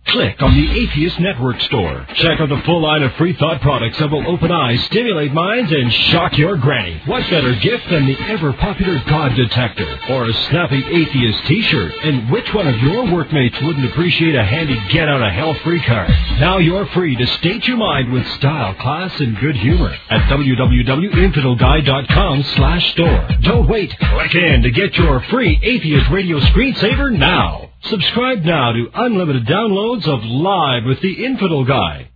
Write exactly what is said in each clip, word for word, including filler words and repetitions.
Click on the Atheist Network store. Check out the full line of free thought products that will open eyes, stimulate minds, and shock your granny. What better gift than the ever-popular God Detector or a snappy Atheist t-shirt? And which one of your workmates wouldn't appreciate a handy get-out-of-hell-free card? Now you're free to state your mind with style, class, and good humor at w w w dot infidel guy dot com slash store. Don't wait. Click in to get your free Atheist Radio screensaver now. Subscribe now to unlimited downloads of Live with the Infidel Guy.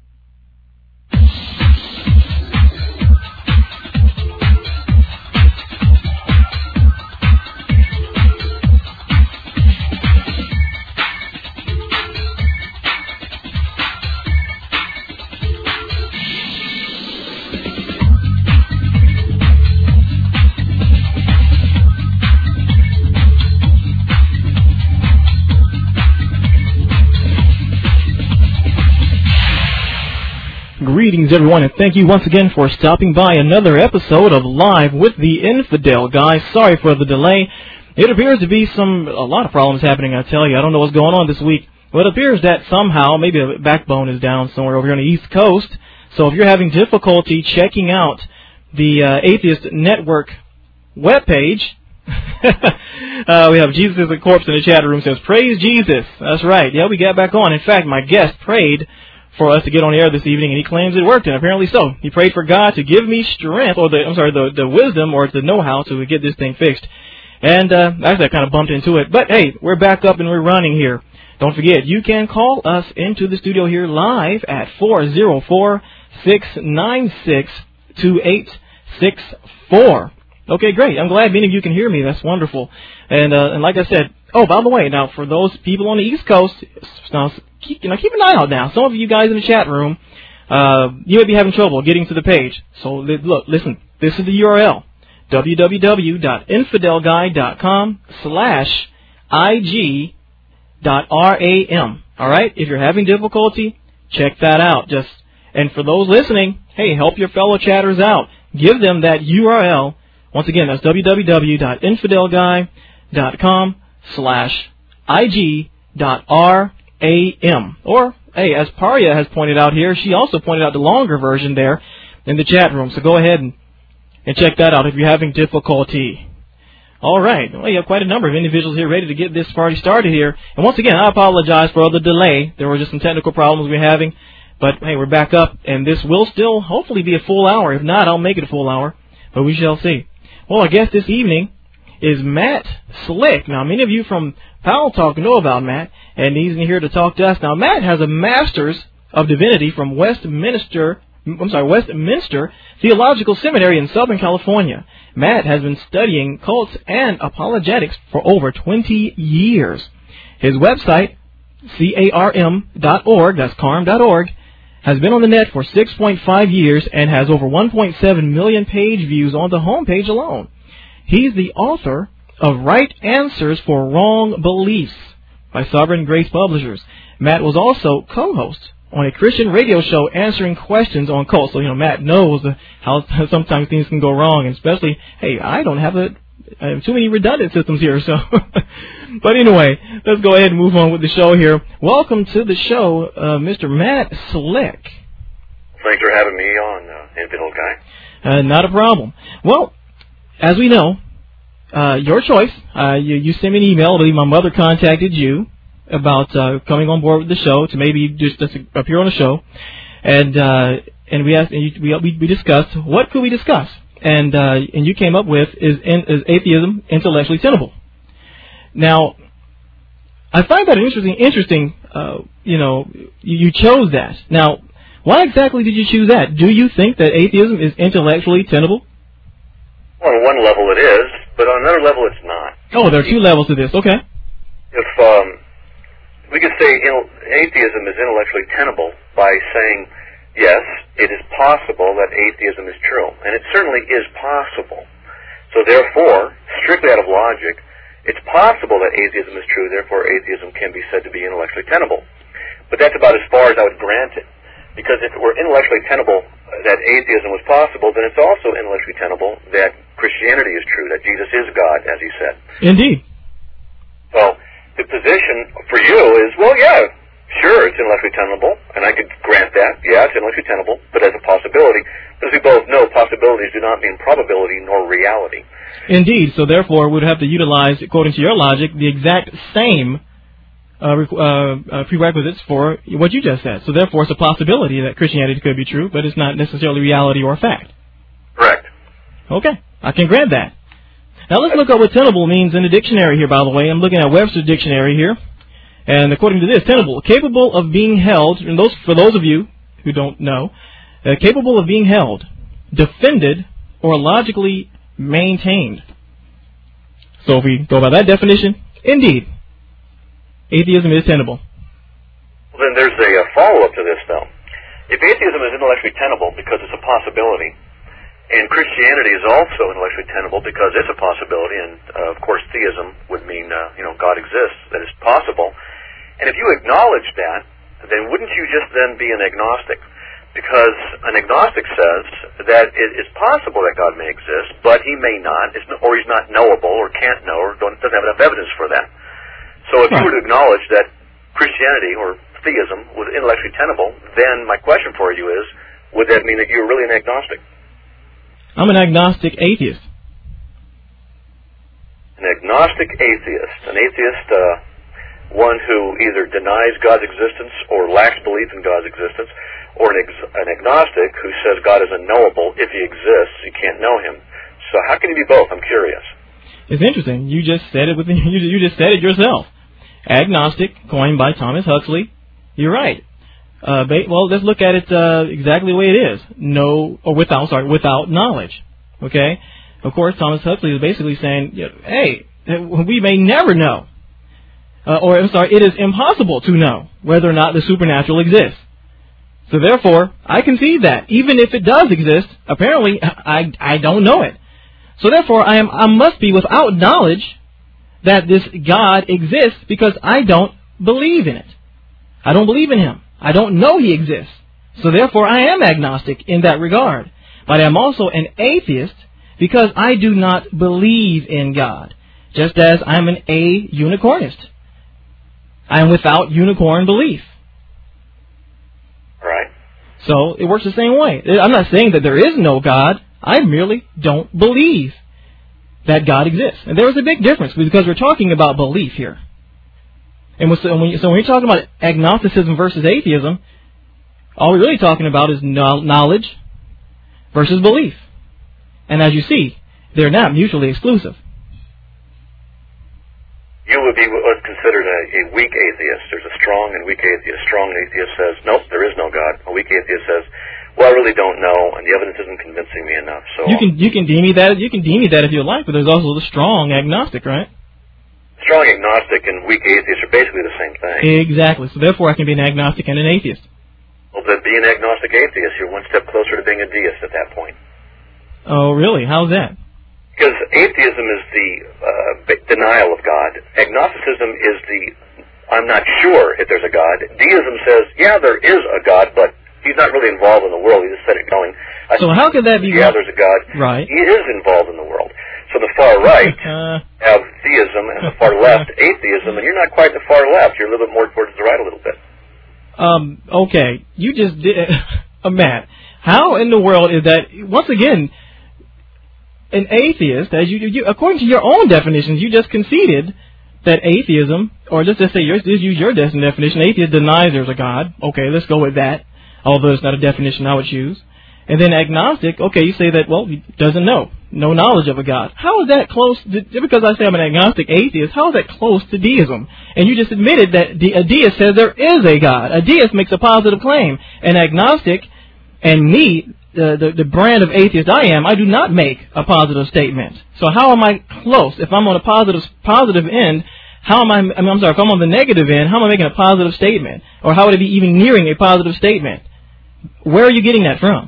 Greetings, everyone, and thank you once again for stopping by another episode of Live with the Infidel Guy. Sorry for the delay. It appears to be some a lot of problems happening, I tell you. I don't know what's going on this week. But it appears that somehow, maybe a backbone is down somewhere over here on the East Coast. So if you're having difficulty checking out the uh, Atheist Network webpage, uh, we have Jesus is a Corpse in the chat room says, praise Jesus. That's right. Yeah, we got back on. In fact, my guest prayed for us to get on the air this evening, and he claims it worked, and apparently so. He prayed for God to give me strength, or the, I'm sorry, the, the wisdom, or the know-how to get this thing fixed. And uh, actually, I kind of bumped into it. But, hey, we're back up and we're running here. Don't forget, you can call us into the studio here live at four oh four, six nine six, two eight six four. Okay, great. I'm glad many of you can hear me. That's wonderful. And, uh, and like I said, oh, by the way, now, for those people on the East Coast, now, Keep, you know, keep an eye out now. Some of you guys in the chat room, uh, you may be having trouble getting to the page. So, look, listen, this is the U R L, w w w dot infidel guy dot com slash I G dot R A M. All right? If you're having difficulty, check that out. Just And for those listening, hey, help your fellow chatters out. Give them that U R L. Once again, that's w w w dot infidel guy dot com slash I G dot R A M. Or, hey, as Parya has pointed out here, she also pointed out the longer version there in the chat room. So go ahead and, and check that out if you're having difficulty. All right. Well, you have quite a number of individuals here ready to get this party started here. And once again, I apologize for the delay. There were just some technical problems we were having. But, hey, we're back up, and this will still hopefully be a full hour. If not, I'll make it a full hour. But we shall see. Well, our guest this evening is Matt Slick. Now, many of you from Powell Talk know about Matt, and he's here to talk to us. Now, Matt has a Master's of Divinity from Westminster, I'm sorry, Westminster Theological Seminary in Southern California. Matt has been studying cults and apologetics for over twenty years. His website, carm dot org, that's carm dot org, has been on the net for six point five years and has over one point seven million page views on the homepage alone. He's the author of Right Answers for Wrong Beliefs by Sovereign Grace Publishers. Matt was also co-host on a Christian radio show answering questions on cults. So, you know, Matt knows how sometimes things can go wrong, and especially, hey, I don't have, a, I have too many redundant systems here. So, but anyway, let's go ahead and move on with the show here. Welcome to the show, uh, Mister Matt Slick. Thanks for having me on, uh, Infidel Guy. Uh, not a problem. Well, as we know, uh, your choice. Uh, you, you sent me an email. I believe my mother contacted you about uh, coming on board with the show to maybe just, just appear on the show, and uh, and we asked, and you, we we discussed what could we discuss, and uh, and you came up with is in, is atheism intellectually tenable. Now, I find that interesting. Interesting, uh, you know, you, you chose that. Now, why exactly did you choose that? Do you think that atheism is intellectually tenable? Well, on one level it is, but on another level it's not. Oh, there are two levels to this. Okay. If um, we could say in, atheism is intellectually tenable by saying, yes, it is possible that atheism is true, and it certainly is possible. So therefore, strictly out of logic, it's possible that atheism is true, therefore atheism can be said to be intellectually tenable. But that's about as far as I would grant it. Because if it were intellectually tenable that atheism was possible, then it's also intellectually tenable that Christianity is true, that Jesus is God, as he said. Indeed. So the position for you is, well, yeah, sure, intellectually tenable, and I could grant that. Yeah, it's intellectually tenable, but as a possibility. But as we both know, possibilities do not mean probability nor reality. Indeed. So therefore, we'd have to utilize, according to your logic, the exact same uh, uh, uh, prerequisites for what you just said. So therefore, it's a possibility that Christianity could be true, but it's not necessarily reality or fact. Correct. Okay, I can grant that. Now let's look up what tenable means in the dictionary here, by the way. I'm looking at Webster's dictionary here. And according to this, tenable, capable of being held, and those for those of you who don't know, uh, capable of being held, defended, or logically maintained. So if we go by that definition, indeed, atheism is tenable. Well, then there's a, a follow-up to this, though. If atheism is intellectually tenable because it's a possibility, and Christianity is also intellectually tenable because it's a possibility, and uh, of course theism would mean, uh, you know, God exists, that it's possible. And if you acknowledge that, then wouldn't you just then be an agnostic? Because an agnostic says that it is possible that God may exist, but he may not, it's, or he's not knowable, or can't know, or don't, doesn't have enough evidence for that. So if you were to acknowledge that Christianity or theism was intellectually tenable, then my question for you is, would that mean that you're really an agnostic? I'm an agnostic atheist. An agnostic atheist. An atheist, uh, one who either denies God's existence or lacks belief in God's existence, or an, ex- an agnostic who says God is unknowable. If he exists, you can't know him. So how can you be both? I'm curious. It's interesting. You just said it within, you, you just said it yourself. Agnostic, coined by Thomas Huxley. You're right. Uh, well, let's look at it uh, exactly the way it is. No, or without, sorry, without knowledge. Okay? Of course, Thomas Huxley is basically saying, hey, we may never know. Uh, or, I'm sorry, it is impossible to know whether or not the supernatural exists. So therefore, I concede that. Even if it does exist, apparently, I, I don't know it. So therefore, I am I must be without knowledge that this God exists because I don't believe in it. I don't believe in him. I don't know he exists. So therefore, I am agnostic in that regard. But I am also an atheist because I do not believe in God. Just as I'm an a-unicornist. I am without unicorn belief. Right. So it works the same way. I'm not saying that there is no God. I merely don't believe that God exists. And there is a big difference because we're talking about belief here. And so when you're talking about agnosticism versus atheism, all we're really talking about is knowledge versus belief. And as you see, they're not mutually exclusive. You would be what's considered a, a weak atheist. There's a strong and weak atheist. Strong atheist says, nope, there is no God. A weak atheist says, well, I really don't know, and the evidence isn't convincing me enough. So you can you can deem me that you can deem me that if you like, but there's also the strong agnostic, right? Strong agnostic and weak atheist are basically the same thing. Exactly. So therefore, I can be an agnostic and an atheist. Well, then be an agnostic atheist. You're one step closer to being a deist at that point. Oh, really? How's that? Because atheism is the uh, denial of God. Agnosticism is the, I'm not sure if there's a God. Deism says, yeah, there is a God, but he's not really involved in the world. He just set it going. I so how could that be? Yeah, there's a God. Right. He is involved in the world. So the far right uh, have theism, and the far left atheism, and you're not quite the far left. You're a little bit more towards the right a little bit. Um. Okay. You just did, uh, Matt. How in the world is that? Once again, an atheist, as you, you according to your own definitions, you just conceded that atheism, or let's just say yours, just use your definition. Atheist denies there's a God. Okay, let's go with that. Although it's not a definition I would choose. And then agnostic, okay, you say that, well, he doesn't know. No knowledge of a God. How is that close, to, because I say I'm an agnostic atheist, how is that close to deism? And you just admitted that de- a deist says there is a God. A deist makes a positive claim. An agnostic, and me, the, the, the brand of atheist I am, I do not make a positive statement. So how am I close? If I'm on a positive positive end, how am I, I mean, I'm sorry, if I'm on the negative end, how am I making a positive statement? Or how would it be even nearing a positive statement? Where are you getting that from?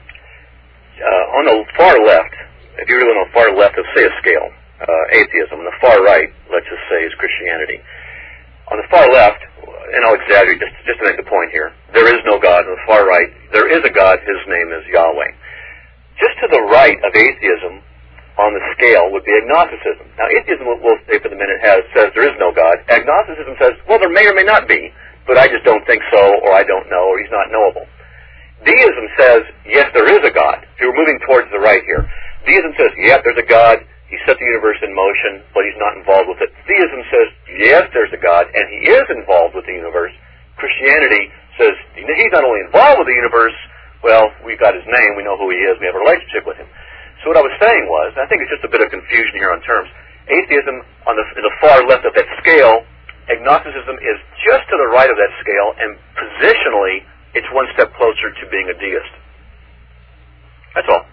Uh, on the far left, if you're really on the far left of, say, a scale, uh, atheism, on the far right, let's just say, is Christianity. On the far left, and I'll exaggerate just, just to make the point here, there is no God. On the far right, there is a God. His name is Yahweh. Just to the right of atheism on the scale would be agnosticism. Now, atheism, we'll say for the minute, has says there is no God. Agnosticism says, well, there may or may not be, but I just don't think so, or I don't know, or he's not knowable. Deism says, yes, there is a God. So we're moving towards the right here. Deism says, yeah, there's a God. He set the universe in motion, but he's not involved with it. Theism says, yes, there's a God, and he is involved with the universe. Christianity says, he's not only involved with the universe, well, we've got his name, we know who he is, we have a relationship with him. So what I was saying was, I think it's just a bit of confusion here on terms, atheism on the, the far left of that scale, agnosticism is just to the right of that scale, and positionally, it's one step closer to being a deist. That's all.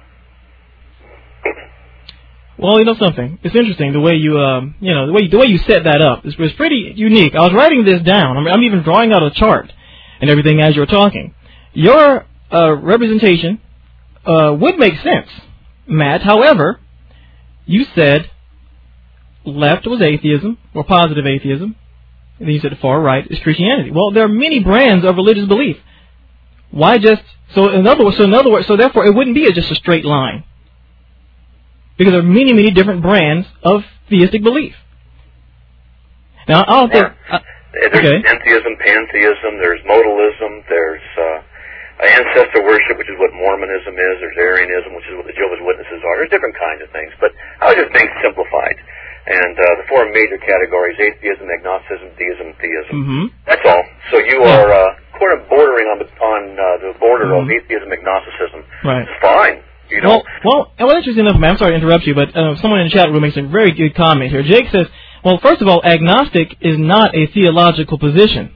Well, you know something. It's interesting the way you, um, you know, the way the way you set that up. It's, it's pretty unique. I was writing this down. I'm, I'm even drawing out a chart and everything as you were talking. Your uh, representation uh, would make sense, Matt. However, you said left was atheism or positive atheism, and then you said the far right is Christianity. Well, there are many brands of religious belief. Why just so? In other words, so in other words, so therefore, it wouldn't be a, just a straight line. Because there are many, many different brands of theistic belief. Now, I don't think... Uh, there's okay. Entheism, pantheism, there's modalism, there's uh, ancestor worship, which is what Mormonism is, there's Arianism, which is what the Jehovah's Witnesses are. There's different kinds of things, but I was just being simplified. And uh, the four major categories, atheism, agnosticism, deism, theism. Mm-hmm. That's all. So you yeah. are uh, kind of bordering on the, on, uh, the border mm-hmm. of atheism, agnosticism. Right. It's fine. You know? Well, well, well, interesting enough, man, I'm sorry to interrupt you, but uh, someone in the chat room makes a very good comment here. Jake says, well, first of all, agnostic is not a theological position.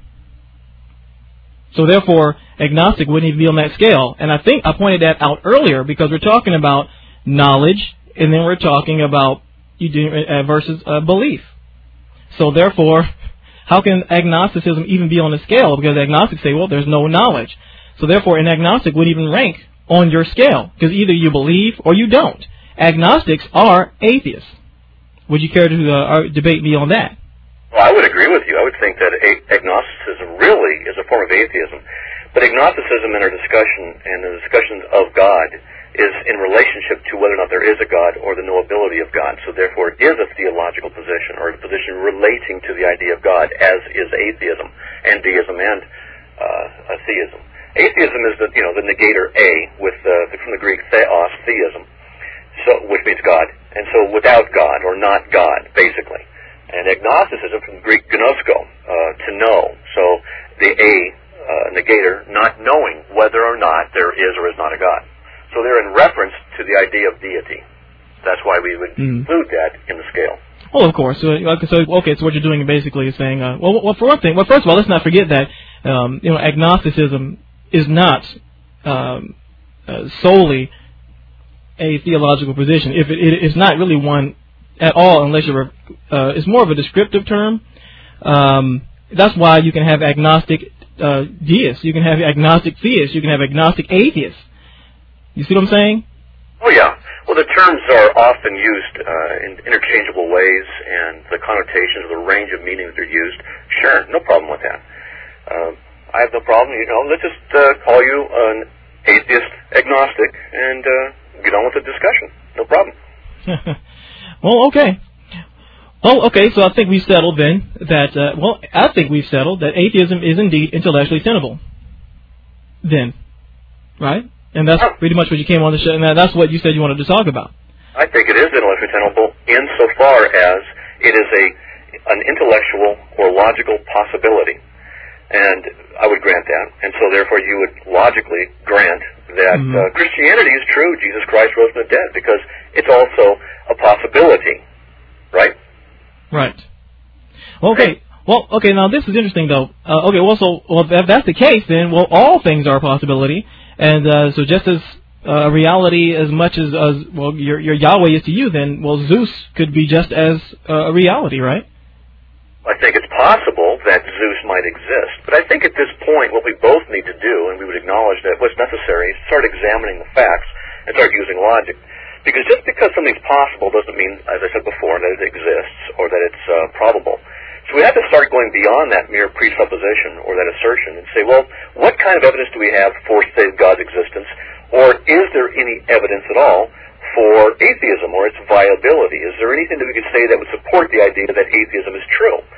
So therefore, agnostic wouldn't even be on that scale. And I think I pointed that out earlier because we're talking about knowledge, and then we're talking about you do, uh, versus uh, belief. So therefore, how can agnosticism even be on the scale? Because agnostics say, well, there's no knowledge. So therefore, an agnostic wouldn't even rank on your scale, because either you believe or you don't. Agnostics are atheists. Would you care to uh, debate me on that? Well, I would agree with you. I would think that agnosticism really is a form of atheism. But agnosticism in our discussion and the discussions of God is in relationship to whether or not there is a God or the knowability of God. So therefore, it is a theological position or a position relating to the idea of God, as is atheism and deism and uh, theism. Atheism is the you know the negator a with uh, the, from the Greek theos, theism, so which means God, and so without God or not God, basically. And agnosticism from the Greek gnosko, uh, to know. So the a uh, negator, not knowing whether or not there is or is not a God. So they're in reference to the idea of deity. That's why we would mm. include that in the scale. Well, of course. So, so okay, so what you're doing basically is saying, uh, well, well, for one thing, well, first of all, let's not forget that um, you know agnosticism is not um, uh, solely a theological position. If it, it, it's not really one at all, unless you're, uh, it's more of a descriptive term. Um, that's why you can have agnostic uh, deists, you can have agnostic theists, you can have agnostic atheists. You see what I'm saying? Oh yeah. Well, the terms are often used uh, in interchangeable ways, and the connotations, the range of meanings they're used. Sure, no problem with that. Uh, I have no problem, you know, let's just uh, call you an atheist agnostic and uh, get on with the discussion. No problem. Well, okay. Well, okay, so I think we've settled then that, uh, well, I think we've settled that atheism is indeed intellectually tenable. Then. Right? And that's oh. pretty much what you came on the show, and that's what you said you wanted to talk about. I think it is intellectually tenable insofar as it is a an intellectual or logical possibility. And I would grant that. And so therefore you would logically grant that mm-hmm. uh, Christianity is true. Jesus Christ rose from the dead, because it's also a possibility. Right? Right. Well, okay. Well, okay, now this is interesting, though. Uh, okay, well, so well, if that's the case, then, well, all things are a possibility. And uh, so just as uh, a reality as much as, as, well, your, your Yahweh is to you, then, well, Zeus could be just as uh, a reality, right? I think it's possible that Zeus might exist. But I think at this point what we both need to do, and we would acknowledge that what's necessary, is start examining the facts and start using logic. Because just because something's possible doesn't mean, as I said before, that it exists or that it's uh, probable. So we have to start going beyond that mere presupposition or that assertion and say, well, what kind of evidence do we have for, say, God's existence? Or is there any evidence at all for atheism or its viability? Is there anything that we could say that would support the idea that atheism is true?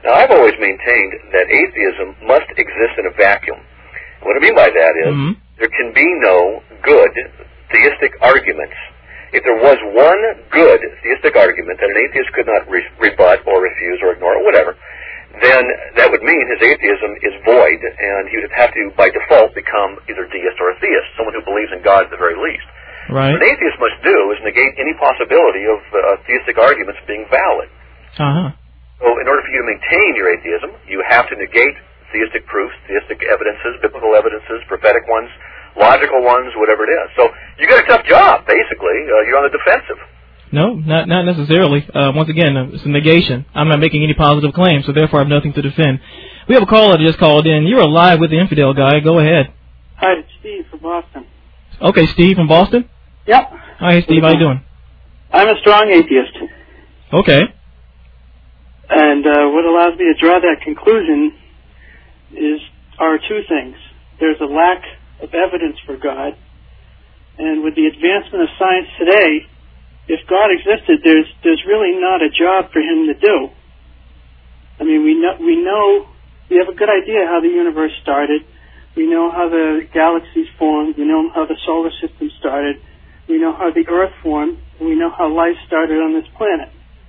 Now, I've always maintained that atheism must exist in a vacuum. What I mean by that is mm-hmm. there can be no good theistic arguments. If there was one good theistic argument that an atheist could not re- rebut or refuse or ignore or whatever, then that would mean his atheism is void, and he would have to, by default, become either deist or a theist, someone who believes in God at the very least. Right. What an atheist must do is negate any possibility of uh, theistic arguments being valid. Uh-huh. So in order for you to maintain your atheism, you have to negate theistic proofs, theistic evidences, biblical evidences, prophetic ones, logical ones, whatever it is. So you got a tough job, basically. Uh, you're on the defensive. No, not not necessarily. Uh, once again, uh, it's a negation. I'm not making any positive claims, so therefore I have nothing to defend. We have a caller that just called in. You're live with the Infidel Guy. Go ahead. Hi, it's Steve from Boston. Okay, Steve from Boston? Yep. Hi, Steve. How you doing? I'm a strong atheist. Okay. And uh, what allows me to draw that conclusion is are two things. There's a lack of evidence for God, and with the advancement of science today, if God existed, there's there's really not a job for him to do. I mean, we know we know we have a good idea how the universe started. We know how the galaxies formed. We know how the solar system started. We know how the Earth formed. And we know how life started on this planet.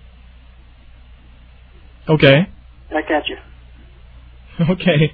Okay. Back at you. Okay.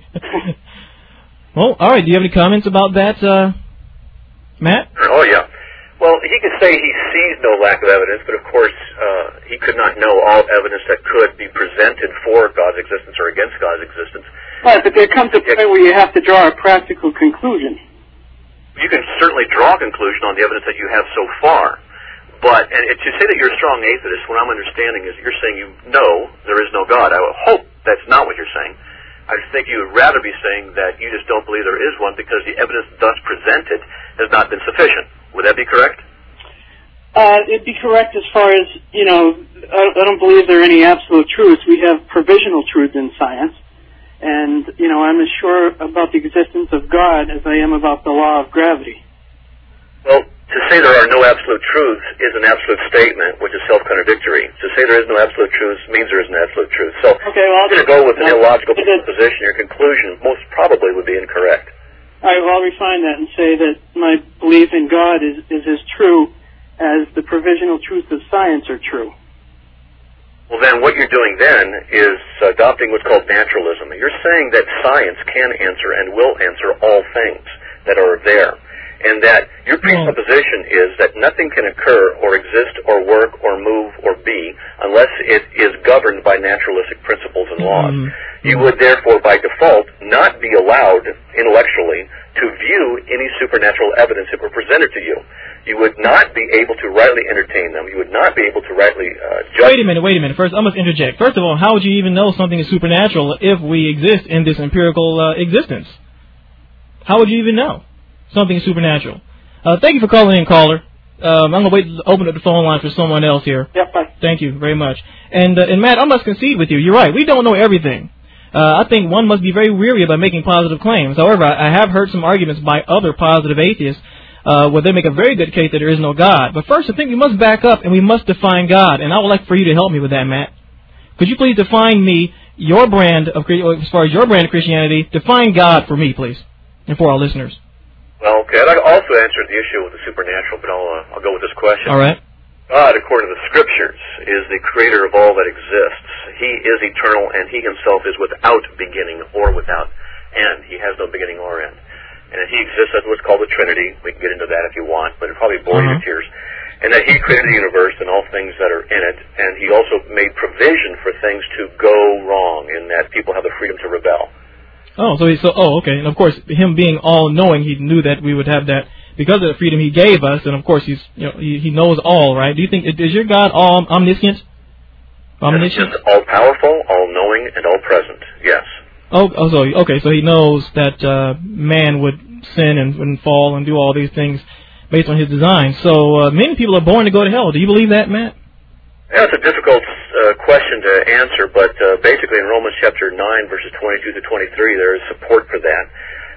Well, all right. Do you have any comments about that, uh, Matt? Oh, yeah. Well, he could say he sees no lack of evidence, but of course uh, he could not know all evidence that could be presented for God's existence or against God's existence. Right, but there comes a point where you have to draw a practical conclusion. You can certainly draw a conclusion on the evidence that you have so far. But, and to say that you're a strong atheist, what I'm understanding is you're saying you know there is no God. I would hope that's not what you're saying. I think you would rather be saying that you just don't believe there is one because the evidence thus presented has not been sufficient. Would that be correct? Uh, it'd be correct as far as, you know, I, I don't believe there are any absolute truths. We have provisional truths in science. And, you know, I'm as sure about the existence of God as I am about the law of gravity. Well, to say there are no absolute truths is an absolute statement, which is self-contradictory. To say there is no absolute truth means there is an absolute truth. So okay, well, I'm going to go with an I'll, illogical I'll, position. Your conclusion most probably would be incorrect. All right, well, I'll refine that and say that my belief in God is, is as true as the provisional truths of science are true. Well, then what you're doing then is adopting what's called naturalism. You're saying that science can answer and will answer all things that are there. And that your presupposition is that nothing can occur or exist or work or move or be unless it is governed by naturalistic principles and laws. Mm-hmm. You would therefore, by default, not be allowed intellectually to view any supernatural evidence that were presented to you. You would not be able to rightly entertain them. You would not be able to rightly uh, judge. Wait a minute, wait a minute. First, I must interject. First of all, how would you even know something is supernatural if we exist in this empirical uh, existence? How would you even know something is supernatural? Uh, thank you for calling in, caller. Um, I'm going to wait to open up the phone line for someone else here. Yep, bye. Thank you very much. And, uh, and Matt, I must concede with you. You're right. We don't know everything. Uh, I think one must be very weary about making positive claims. However, I, I have heard some arguments by other positive atheists uh, where they make a very good case that there is no God. But first, I think we must back up and we must define God. And I would like for you to help me with that, Matt. Could you please define me, your brand of, as far as your brand of Christianity, define God for me, please, and for our listeners. Well, okay. I'd also answer the issue with the supernatural, but I'll, uh, I'll go with this question. All right. God, according to the Scriptures, is the creator of all that exists. He is eternal, and He Himself is without beginning or without end. He has no beginning or end. And He exists as what's called the Trinity. We can get into that if you want, but it'll probably bore uh-huh. you to tears. And that He created the universe and all things that are in it, and He also made provision for things to go wrong, in that people have the freedom to rebel. Oh, so he, so oh, okay. And of course, Him being all-knowing, He knew that we would have that because of the freedom He gave us. And of course, He's you know He, he knows all, right? Do you think is your God all omniscient? Omniscient, all-powerful, all-knowing, and all-present. Yes. Oh, oh, so okay. So He knows that uh, man would sin and, and fall and do all these things based on His design. So uh, many people are born to go to hell. Do you believe that, Matt? Yeah, it's a difficult uh, question to answer, but uh, basically in Romans chapter nine, verses twenty-two to twenty-three, there is support for that.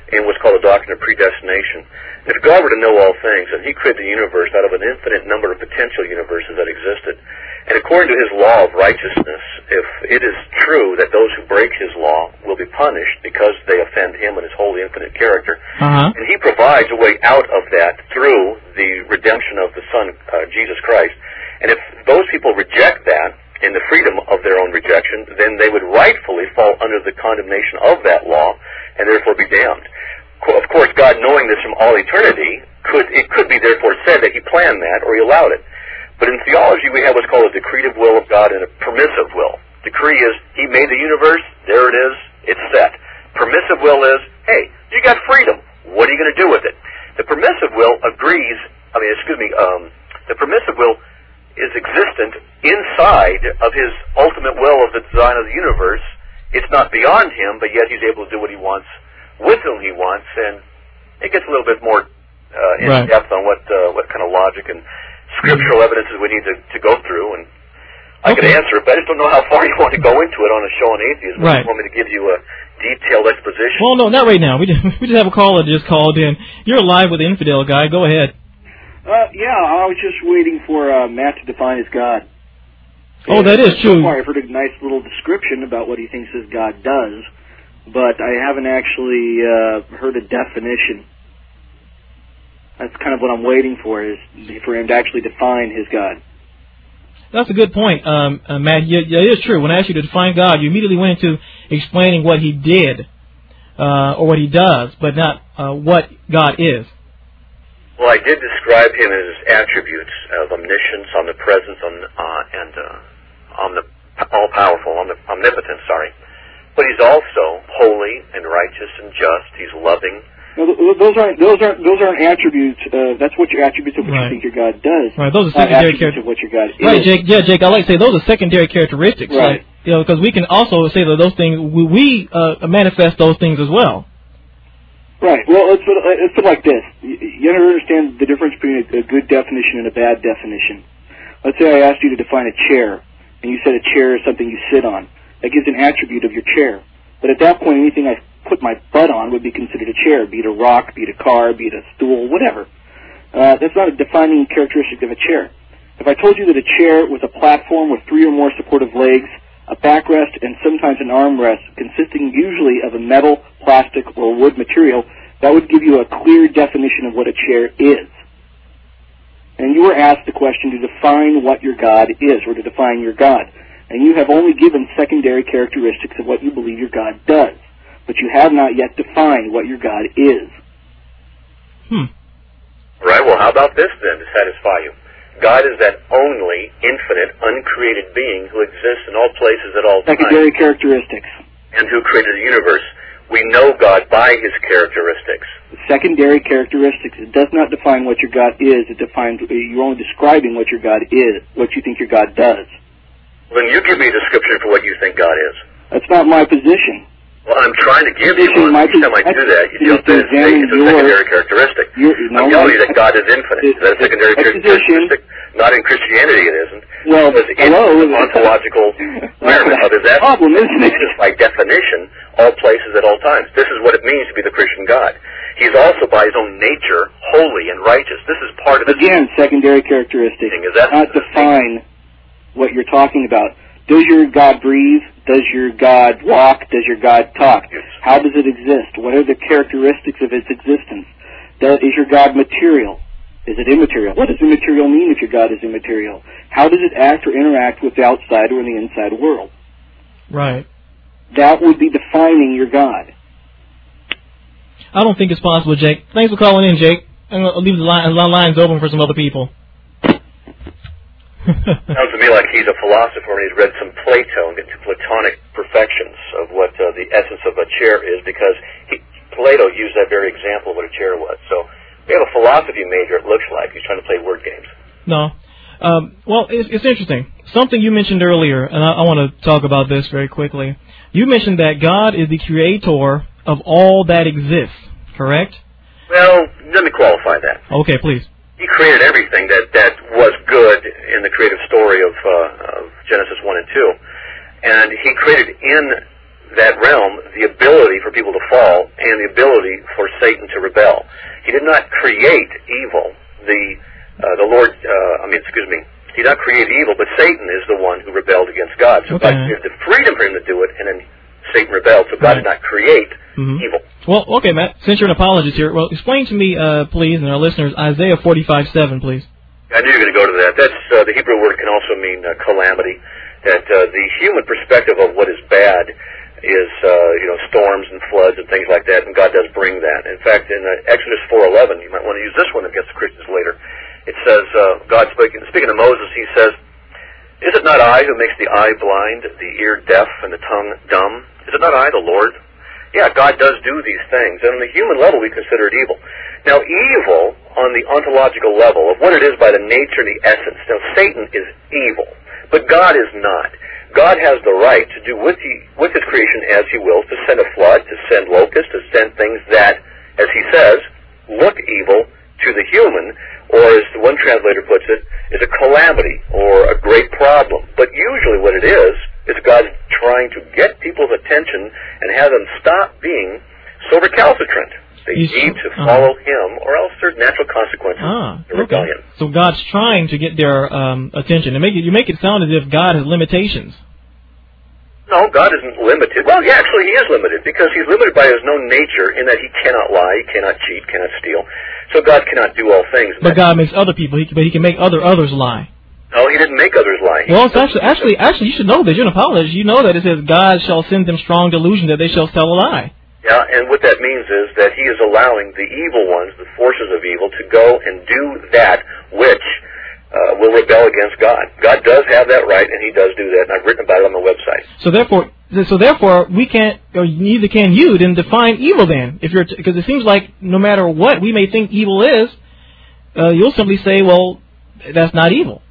in what's called the doctrine of predestination. If God were to know all things, and He created the universe out of an infinite number of potential universes that existed, and according to His law of righteousness, if it is true that those who break His law will be punished because they offend Him and His holy infinite character, uh-huh. and He provides a way out of that through the redemption of the Son, uh, Jesus Christ, and if those people reject that, in the freedom of their own rejection, then they would rightfully fall under the condemnation of that law and therefore be damned. Of course, God, knowing this from all eternity, could it could be therefore said that He planned that or He allowed it. But in theology, we have what's called a decretive will of God and a permissive will. Decree is, He made the universe, there it is, it's set. Permissive will is, hey, you got freedom. What are you going to do with it? The permissive will agrees, I mean, excuse me, um, the permissive will is existent inside of His ultimate will of the design of the universe. It's not beyond Him, but yet He's able to do what He wants with whom He wants, and it gets a little bit more uh, in right. depth on what uh, what kind of logic and scriptural evidences we need to, to go through. And I okay. can answer it, but I just don't know how far you want to go into it on a show on atheism. Right. You want me to give you a detailed exposition? Well, no, not right now. We just, we just have a caller that just called in. You're live with the Infidel Guy. Go ahead. Uh, yeah, I was just waiting for uh, Matt to define his God. Oh, that is true. So far, I've heard a nice little description about what he thinks his God does, but I haven't actually uh, heard a definition. That's kind of what I'm waiting for, is for him to actually define his God. That's a good point, um, uh, Matt. Yeah, yeah, it is true. When I asked you to define God, you immediately went into explaining what He did uh, or what He does, but not uh, what God is. Well, I did describe Him as attributes of omniscience, omnipresence, omn- uh, and uh, omni- all-powerful, omni- omnipotent, sorry. But He's also holy and righteous and just. He's loving. No, those aren't those aren't those aren't attributes. Uh, that's what your attributes of what right. you think your God does. Right, those are not secondary attributes char- of what your God is. Right, Jake. Yeah, Jake. I like to say those are secondary characteristics. Right. Like, you know, because we can also say that those things we, we uh, manifest those things as well. Right. Well, let's put, let's put it like this. You, you understand the difference between a, a good definition and a bad definition. Let's say I asked you to define a chair, and you said a chair is something you sit on. That gives an attribute of your chair. But at that point, anything I put my butt on would be considered a chair, be it a rock, be it a car, be it a stool, whatever. Uh, that's not a defining characteristic of a chair. If I told you that a chair was a platform with three or more supportive legs, a backrest, and sometimes an armrest, consisting usually of a metal, plastic, or wood material, that would give you a clear definition of what a chair is. And you were asked the question to define what your God is, or to define your God. And you have only given secondary characteristics of what you believe your God does. But you have not yet defined what your God is. Hmm. Right, well, how about this then to satisfy you? God is that only, infinite, uncreated being who exists in all places at all times. Secondary characteristics. And who created the universe. We know God by His characteristics. Secondary characteristics. It does not define what your God is. It defines, you're only describing what your God is, what you think your God does. Well, then you give me a description for what you think God is. That's not my position. Well, I'm trying to give you one. Every time I do that, you jump in and say it's a secondary characteristic. I'm telling you that God is infinite. Is that a secondary characteristic? Not in Christianity it isn't. Well, because hello. It's an ontological requirement of His essence. Problem, isn't it? Just by definition, all places at all times. This is what it means to be the Christian God. He's also, by His own nature, holy and righteous. This is part of His... Again, secondary characteristic. Is that not define what you're talking about. Does your God breathe? Does your God walk? Does your God talk? Yes. How does it exist? What are the characteristics of its existence? Does, is your God material? Is it immaterial? What does immaterial mean if your God is immaterial? How does it act or interact with the outside or in the inside world? Right. That would be defining your God. I don't think it's possible, Jake. Thanks for calling in, Jake. I'm going to leave the line, lines open for some other people. Sounds to me like he's a philosopher and he's read some Plato and get to Platonic perfections of what uh, the essence of a chair is, because he, Plato used that very example of what a chair was. So we have a philosophy major, it looks like. He's trying to play word games. No. Um, well, it's, it's interesting. Something you mentioned earlier, and I, I want to talk about this very quickly. You mentioned that God is the creator of all that exists, correct? Well, let me qualify that. Okay, please. He created everything that, that was good in the creative story of, uh, of Genesis one and two. And He created in that realm the ability for people to fall, and and the ability for Satan to rebel. He did not create evil. The uh, the Lord, uh, I mean, excuse me, he did not create evil, but Satan is the one who rebelled against God. So okay. God gave the freedom for him to do it, and then Satan rebelled. So God right. did not create mm-hmm. evil. Well, okay, Matt, since you're an apologist here, well, explain to me, uh, please, and our listeners, Isaiah forty-five seven, please. I knew you were going to go to that. That's uh, the Hebrew word can also mean uh, calamity. That uh, the human perspective of what is bad is, uh, you know, storms and floods and things like that, and God does bring that. In fact, in uh, Exodus four eleven, you might want to use this one against the Christians later. It says, uh, God speaking, speaking to Moses, he says, "Is it not I who makes the eye blind, the ear deaf, and the tongue dumb? Is it not I, the Lord?" Yeah, God does do these things, and on the human level, we consider it evil. Now, evil on the ontological level of what it is by the nature and the essence. Now, Satan is evil, but God is not. God has the right to do with, he, with his creation as he wills, to send a flood, to send locusts, to send things that, as he says, look evil to the human, or as one translator puts it, is a calamity or a great problem. But usually what it is, is God trying to get people's attention and have them stop being so recalcitrant. They He's, need to uh, follow him, or else there's natural consequences ah, to rebellion. Okay. So God's trying to get their um, attention. And make it, you make it sound as if God has limitations. No, God isn't limited. Well, yeah, actually he is limited, because he's limited by his known nature in that he cannot lie, he cannot cheat, cannot steal. So God cannot do all things. But God makes other people, he can, but he can make other others lie. No, he didn't make others lie. He well, it's actually, actually, actually, you should know this. You're an apologist. You know that it says, God shall send them strong delusion that they shall tell a lie. Yeah, and what that means is that he is allowing the evil ones, the forces of evil, to go and do that which uh, will rebel against God. God does have that right, and he does do that, and I've written about it on the website. So therefore, so therefore, we can't, or neither can you, then define evil then. If you're, because it seems like no matter what we may think evil is, uh, you'll simply say, well, that's not evil.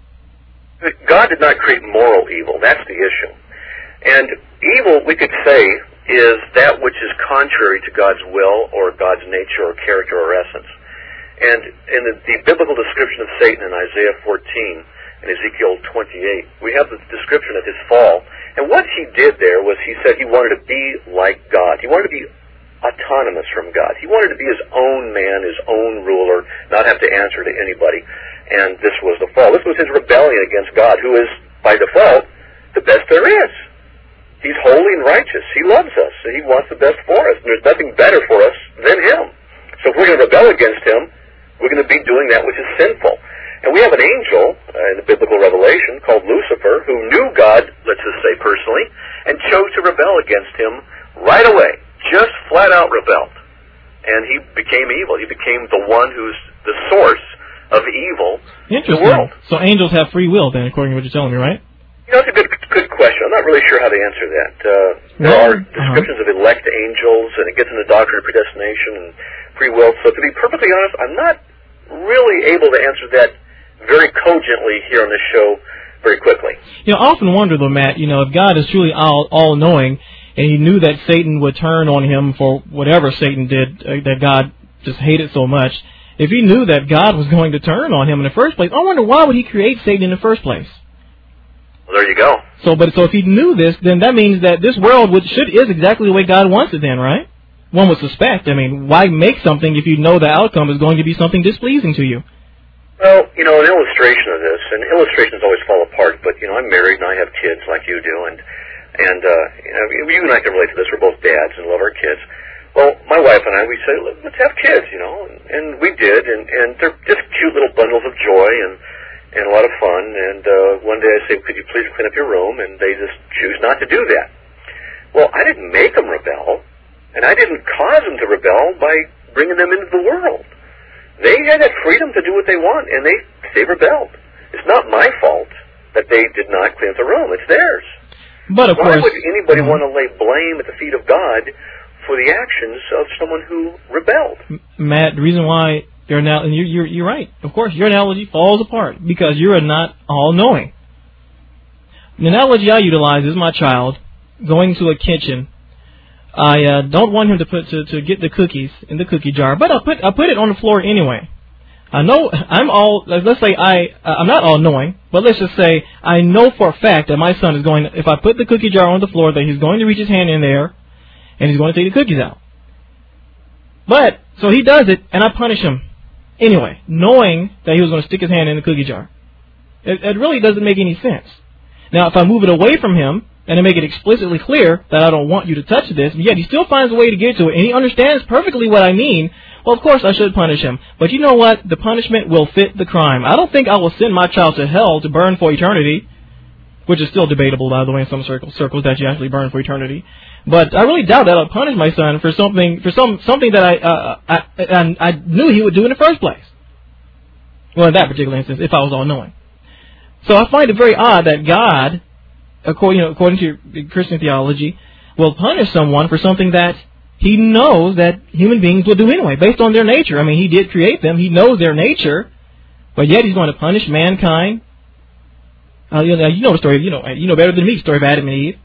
God did not create moral evil. That's the issue. And evil, we could say, is that which is contrary to God's will or God's nature or character or essence. And in the, the biblical description of Satan in Isaiah fourteen and Ezekiel twenty-eight, we have the description of his fall. And what he did there was he said he wanted to be like God. He wanted to be autonomous from God. He wanted to be his own man, his own ruler, not have to answer to anybody. And this was the fall. This was his rebellion against God, who is, by default, the best there is. He's holy and righteous. He loves us. He wants the best for us. And there's nothing better for us than him. So if we're going to rebel against him, we're going to be doing that which is sinful. And we have an angel uh, in the biblical revelation called Lucifer, who knew God, let's just say personally, and chose to rebel against him right away. Just flat out rebelled. And he became evil. He became the one who's the source of evil in the world. So angels have free will then, according to what you're telling me, right? You know, it's a good good question. I'm not really sure how to answer that. Uh, there well, are descriptions uh-huh. of elect angels, and it gets into the doctrine of predestination and free will. So to be perfectly honest, I'm not really able to answer that very cogently here on this show very quickly. You know, I often wonder, though, Matt, you know, if God is truly all, all-knowing, and he knew that Satan would turn on him for whatever Satan did, uh, that God just hated so much, if he knew that God was going to turn on him in the first place, I wonder why would he create Satan in the first place? Well, there you go. So, but so if he knew this, then that means that this world would, should is exactly the way God wants it then, right? One would suspect. I mean, why make something if you know the outcome is going to be something displeasing to you? Well, you know, an illustration of this, and illustrations always fall apart, but, you know, I'm married and I have kids like you do, and, and uh, you know, you and I can relate to this. We're both dads and love our kids. Well, my wife and I, we say, let's have kids, you know, and, and we did, and, and they're just cute little bundles of joy and, and a lot of fun, and uh, one day I say, could you please clean up your room, and they just choose not to do that. Well, I didn't make them rebel, and I didn't cause them to rebel by bringing them into the world. They had that freedom to do what they want, and they, they rebelled. It's not my fault that they did not clean up the room. It's theirs. But of Why course, would anybody mm-hmm. want to lay blame at the feet of God for the actions of someone who rebelled? Matt, the reason why your analogy, and you're, you're, you're right. Of course, your analogy falls apart because you're not all-knowing. The analogy I utilize is my child going to a kitchen. I uh, don't want him to put to, to get the cookies in the cookie jar, but I put I put it on the floor anyway. I know I'm all. Let's say I I'm not all knowing, but let's just say I know for a fact that my son is going. If I put the cookie jar on the floor, that he's going to reach his hand in there, and he's going to take the cookies out. But, so he does it, and I punish him anyway, knowing that he was going to stick his hand in the cookie jar. It, it really doesn't make any sense. Now, if I move it away from him, and I make it explicitly clear that I don't want you to touch this, yet he still finds a way to get to it, and he understands perfectly what I mean, well, of course I should punish him. But you know what? The punishment will fit the crime. I don't think I will send my child to hell to burn for eternity, which is still debatable, by the way, in some circles, circles that you actually burn for eternity. But I really doubt that I'll punish my son for something for some something that I, uh, I, I I knew he would do in the first place. Well, in that particular instance, if I was all-knowing. So I find it very odd that God, according, you know, according to Christian theology, will punish someone for something that he knows that human beings will do anyway, based on their nature. I mean, he did create them. He knows their nature, but yet he's going to punish mankind. Uh, you know, you know the story. You know, you know better than me. The story of Adam and Eve.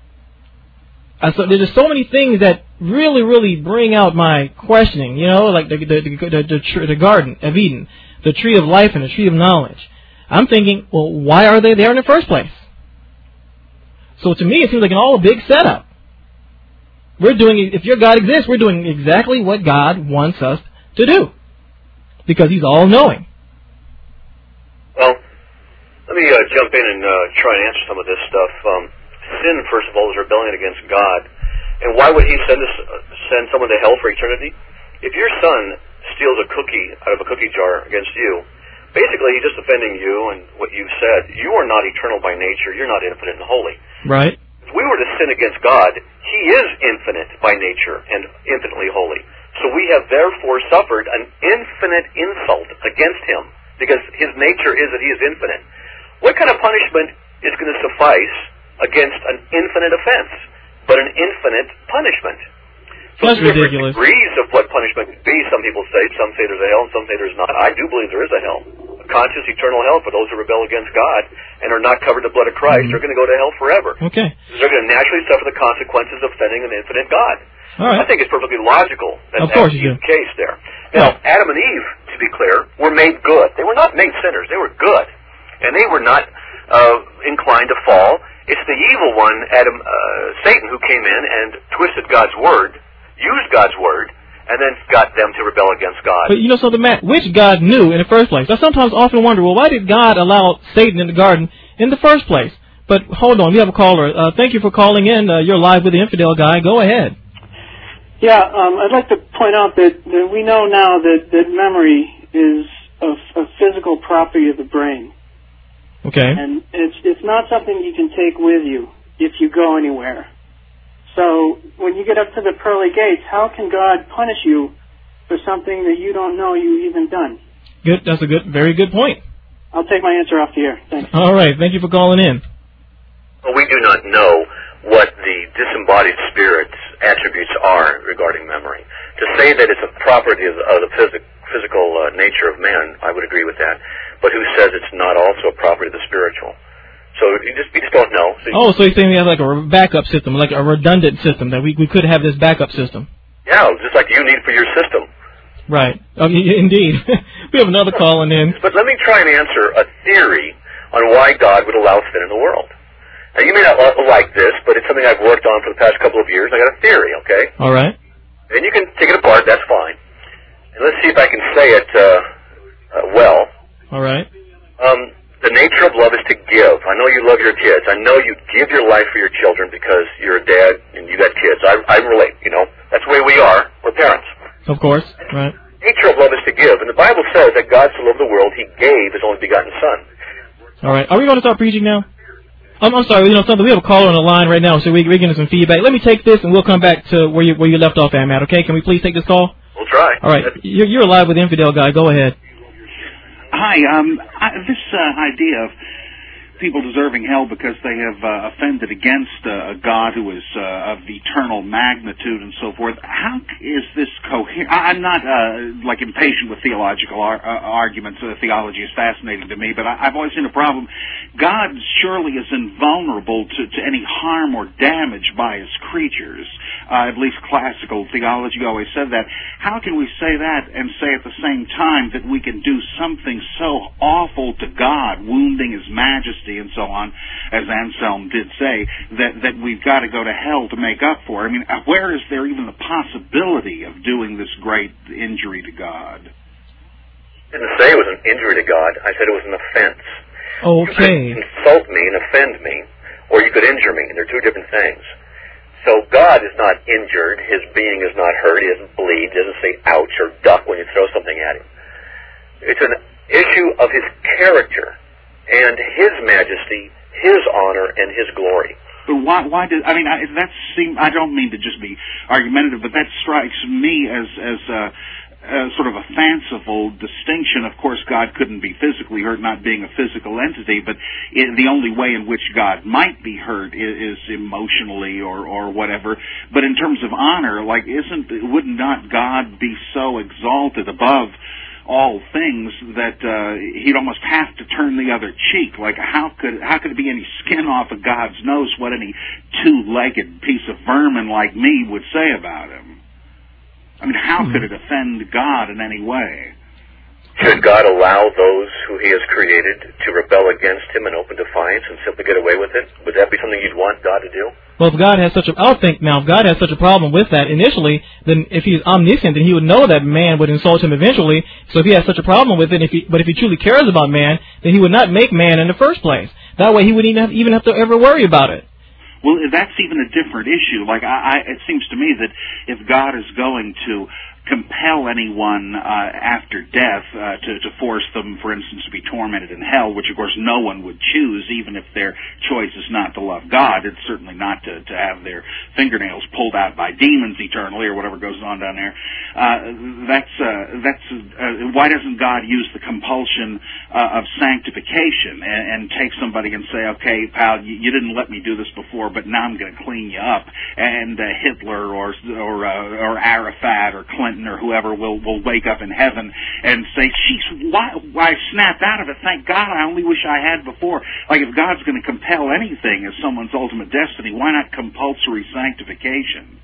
Uh, so there's just so many things that really, really bring out my questioning. You know, like the the the, the, the, the Garden of Eden, the tree of life, and the tree of knowledge. I'm thinking, well, why are they there in the first place? So to me, it seems like an all a big setup. We're doing, if your God exists, we're doing exactly what God wants us to do, because He's all-knowing. Well, let me uh, jump in and uh, try and answer some of this stuff. Um, sin, first of all, is rebellion against God. And why would He send us, uh, send someone to hell for eternity? If your son steals a cookie out of a cookie jar against you, basically he's just offending you and what you've said. You are not eternal by nature. You're not infinite and holy. Right. If we were to sin against God, He is infinite by nature and infinitely holy. So we have therefore suffered an infinite insult against Him, because His nature is that He is infinite. What kind of punishment is going to suffice against an infinite offense, but an infinite punishment? So That's different ridiculous. degrees of what punishment could be. Some people say, some say there's a hell, and some say there's not. I do believe there is a hell. A conscious, eternal hell for those who rebel against God and are not covered in the blood of Christ. Mm-hmm. They're going to go to hell forever. Okay. They're going to naturally suffer the consequences of offending an infinite God. All right. I think it's perfectly logical that of course that's you do. the case there. Now, right. Adam and Eve, to be clear, were made good. They were not made sinners. They were good. And they were not uh, inclined to fall. It's the evil one, Adam, uh, Satan, who came in and twisted God's word, used God's word, and then got them to rebel against God. But you know something, Matt? Which God knew in the first place? I sometimes often wonder, well, why did God allow Satan in the garden in the first place? But hold on, we have a caller. Uh, thank you for calling in. Uh, you're live with the Infidel Guy. Go ahead. Yeah, um, I'd like to point out that, that we know now that, that memory is a, a physical property of the brain. Okay. And it's it's not something you can take with you if you go anywhere. So when you get up to the pearly gates, how can God punish you for something that you don't know you even done? Good. That's a good, very good point. I'll take my answer off the air. Thanks. All right. Thank you for calling in. Well, we do not know what the disembodied spirit's attributes are regarding memory. To say that it's a property of, of the phys- physical uh, nature of man, I would agree with that. But who says it's not also a property of the spiritual? So you just, you just don't know. So oh, so you're saying we have like a backup system, like a redundant system, that we, we could have this backup system. Yeah, just like you need for your system. Right. Oh, indeed. We have another calling in. But let me try and answer a theory on why God would allow sin in the world. Now, you may not like this, but it's something I've worked on for the past couple of years. I got a theory, okay? All right. And you can take it apart. That's fine. And let's see if I can say it uh, uh, well. All right. Um, the nature of love is to give. I know you love your kids. I know you give your life for your children because you're a dad and you got kids. I, I relate, you know. That's the way we are. We're parents. Of course. Right. The nature of love is to give. And the Bible says that God so loved the world, He gave His only begotten Son. All right. Are we going to start preaching now? I'm, I'm sorry. You know something? We have a caller on the line right now, so we, we're getting some feedback. Let me take this, and we'll come back to where you where you left off at, Matt. Okay? Can we please take this call? We'll try. All right. You're, you're live with the Infidel Guy. Go ahead. Hi. Um, I, this uh, idea of people deserving hell because they have uh, offended against uh, a God who is uh, of eternal magnitude and so forth. How is this coherent? I'm not uh, like impatient with theological ar- uh, arguments. Uh, theology is fascinating to me, but I- I've always seen a problem. God surely is invulnerable to, to any harm or damage by His creatures. Uh, at least classical theology always said that. How can we say that and say at the same time that we can do something so awful to God, wounding His majesty and so on, as Anselm did say, that, that we've got to go to hell to make up for? I mean, where is there even the possibility of doing doing this great injury to God? I didn't say it was an injury to God. I said it was an offense. Okay. You could insult me and offend me, or you could injure me, and they're two different things. So God is not injured. His being is not hurt. He doesn't bleed. He doesn't say ouch or duck when you throw something at him. It's an issue of his character and his majesty, his honor, and his glory. But why? Why did I mean? I, that seem. I don't mean to just be argumentative, but that strikes me as as uh, uh, sort of a fanciful distinction. Of course, God couldn't be physically hurt, not being a physical entity. But it, the only way in which God might be hurt is, is emotionally or or whatever. But in terms of honor, like, isn't would not God be so exalted above all things that uh, he'd almost have to turn the other cheek? Like, how could how could it be any skin off of God's nose what any two-legged piece of vermin like me would say about him? I mean, how could it offend God in any way? Should God allow those who he has created to rebel against him in open defiance and simply get away with it? Would that be something you'd want God to do? Well, if God has such a, I would think now, if God has such a problem with that initially, then if he's omniscient, then he would know that man would insult him eventually. So if he has such a problem with it, if he, but if he truly cares about man, then he would not make man in the first place. That way he wouldn't even have, even have to ever worry about it. Well, that's even a different issue. Like, I, I, it seems to me that if God is going to compel anyone uh, after death uh, to, to force them, for instance, to be tormented in hell, which of course no one would choose, even if their choice is not to love God. It's certainly not to, to have their fingernails pulled out by demons eternally or whatever goes on down there. Uh, that's uh, that's uh, why doesn't God use the compulsion uh, of sanctification and, and take somebody and say, okay, pal, you, you didn't let me do this before, but now I'm going to clean you up. And uh, Hitler or or, uh, or Arafat or Clinton or whoever will, will wake up in heaven and say, geez, why, why I snapped out of it? Thank God, I only wish I had before. Like, if God's going to compel anything as someone's ultimate destiny, why not compulsory sanctification?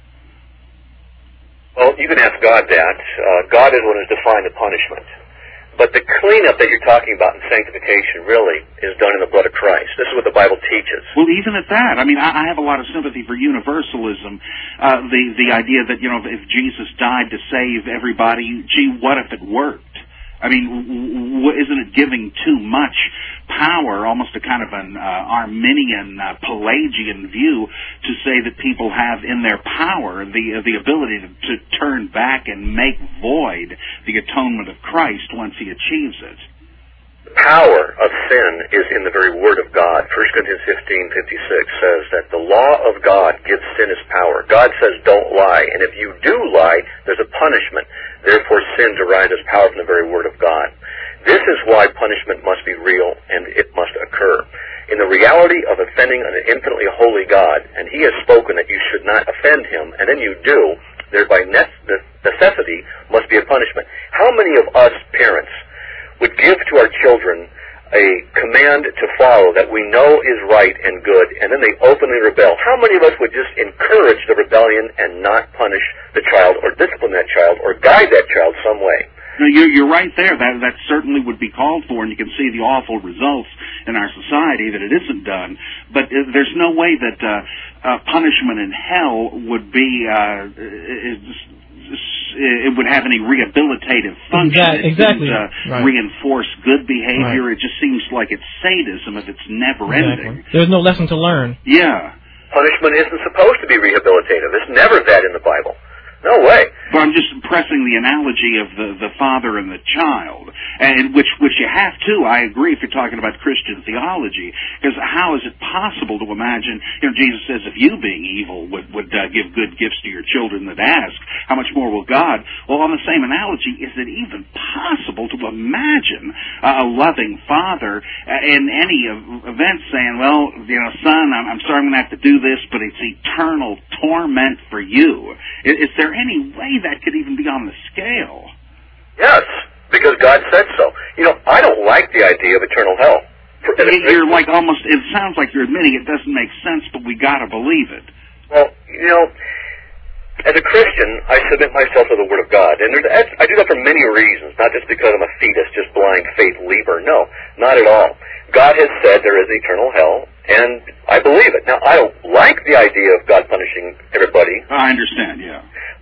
Well, you can ask God that. Uh, God is the one who's defined the punishment. But the cleanup that you're talking about in sanctification really is done in the blood of Christ. This is what the Bible teaches. Well, even at that, I mean, I, I have a lot of sympathy for universalism. Uh, the the idea that, you know, if Jesus died to save everybody, gee, what if it worked? I mean, w- w- isn't it giving too much power, almost a kind of an uh, Arminian, uh, Pelagian view, to say that people have in their power the uh, the ability to, to turn back and make void the atonement of Christ once he achieves it? The power of sin is in the very Word of God. First Corinthians fifteen fifty-six says that the law of God gives sin its power. God says don't lie, and if you do lie, there's a punishment. Therefore, sin derives its power from the very Word of God. This is why punishment must be real, and it must occur. In the reality of offending an infinitely holy God, and he has spoken that you should not offend him, and then you do, there by necessity must be a punishment. How many of us parents would give to our children a command to follow that we know is right and good, and then they openly rebel? How many of us would just encourage the rebellion and not punish the child or discipline that child or guide that child some way? No, you're, you're right there. That that certainly would be called for, and you can see the awful results in our society that it isn't done. But uh, there's no way that uh, uh, punishment in hell would be uh, is, it would have any rehabilitative function. Exactly. It exactly. doesn't uh, right. reinforce good behavior. Right. It just seems like it's sadism if it's never ending. Exactly. There's no lesson to learn. Yeah. Punishment isn't supposed to be rehabilitative. There's never that in the Bible. No way. But I'm just pressing the analogy of the, the father and the child, and which which you have to. I agree if you're talking about Christian theology, because how is it possible to imagine? You know, Jesus says, "If you, being evil, would would uh, give good gifts to your children that ask, how much more will God?" Well, on the same analogy, is it even possible to imagine uh, a loving father uh, in any event saying, "Well, you know, son, I'm, I'm sorry I'm going to have to do this, but it's eternal torment for you"? Is, is there any way that could even be on the scale? Yes, because God said so. You know, I don't like the idea of eternal hell. You're like almost, it sounds like you're admitting it doesn't make sense, but we gotta believe it. Well, you know, as a Christian, I submit myself to the Word of God. And there's, I do that for many reasons, not just because I'm a fetus, just blind faith leaper. No, not at all. God has said there is eternal hell, and I believe it. Now, I don't like the idea of God punishing everybody. I understand, yeah.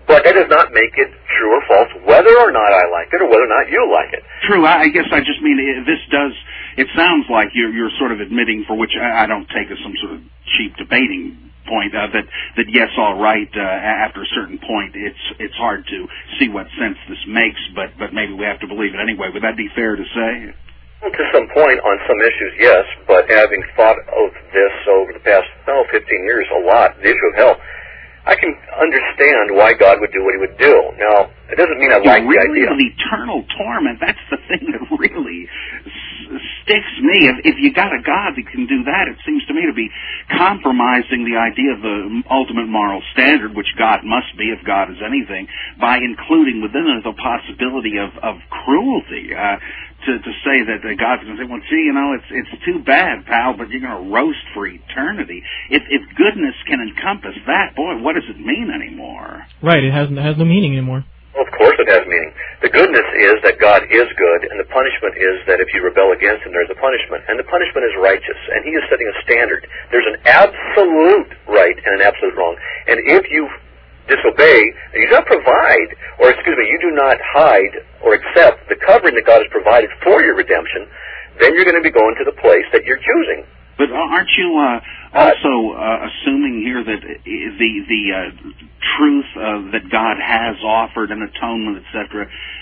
But that does not make it true or false whether or not I like it or whether or not you like it. True. I guess I just mean this does, it sounds like you're, you're sort of admitting, for which I don't take as some sort of cheap debating point, uh, that, that yes, all right, uh, after a certain point, it's it's hard to see what sense this makes, but, but maybe we have to believe it anyway. Would that be fair to say? Well, to some point on some issues, yes, but having thought of this over the past, oh, fifteen years, a lot, the issue of hell, I can understand why God would do what he would do. Now, it doesn't mean I like really, the idea. The eternal torment, that's the thing that really s- sticks me. If, if you got a God that can do that, it seems to me to be compromising the idea of the ultimate moral standard, which God must be if God is anything, by including within it the possibility of, of cruelty. Uh, to, to say that uh, God's going to say, well, gee, you know, it's it's too bad, pal, but you're going to roast for eternity. If if goodness can encompass that, boy, what does it mean anymore? Right, it has, it has no meaning anymore. Well, of course it has meaning. The goodness is that God is good, and the punishment is that if you rebel against him, there's a punishment. And the punishment is righteous, and he is setting a standard. There's an absolute right and an absolute wrong. And if you disobey, you do not provide, or excuse me, you do not hide or accept the covering that God has provided for your redemption, then you're going to be going to the place that you're choosing. But aren't you uh, also uh, assuming here that the the uh, truth uh, that God has offered, an atonement, et cetera,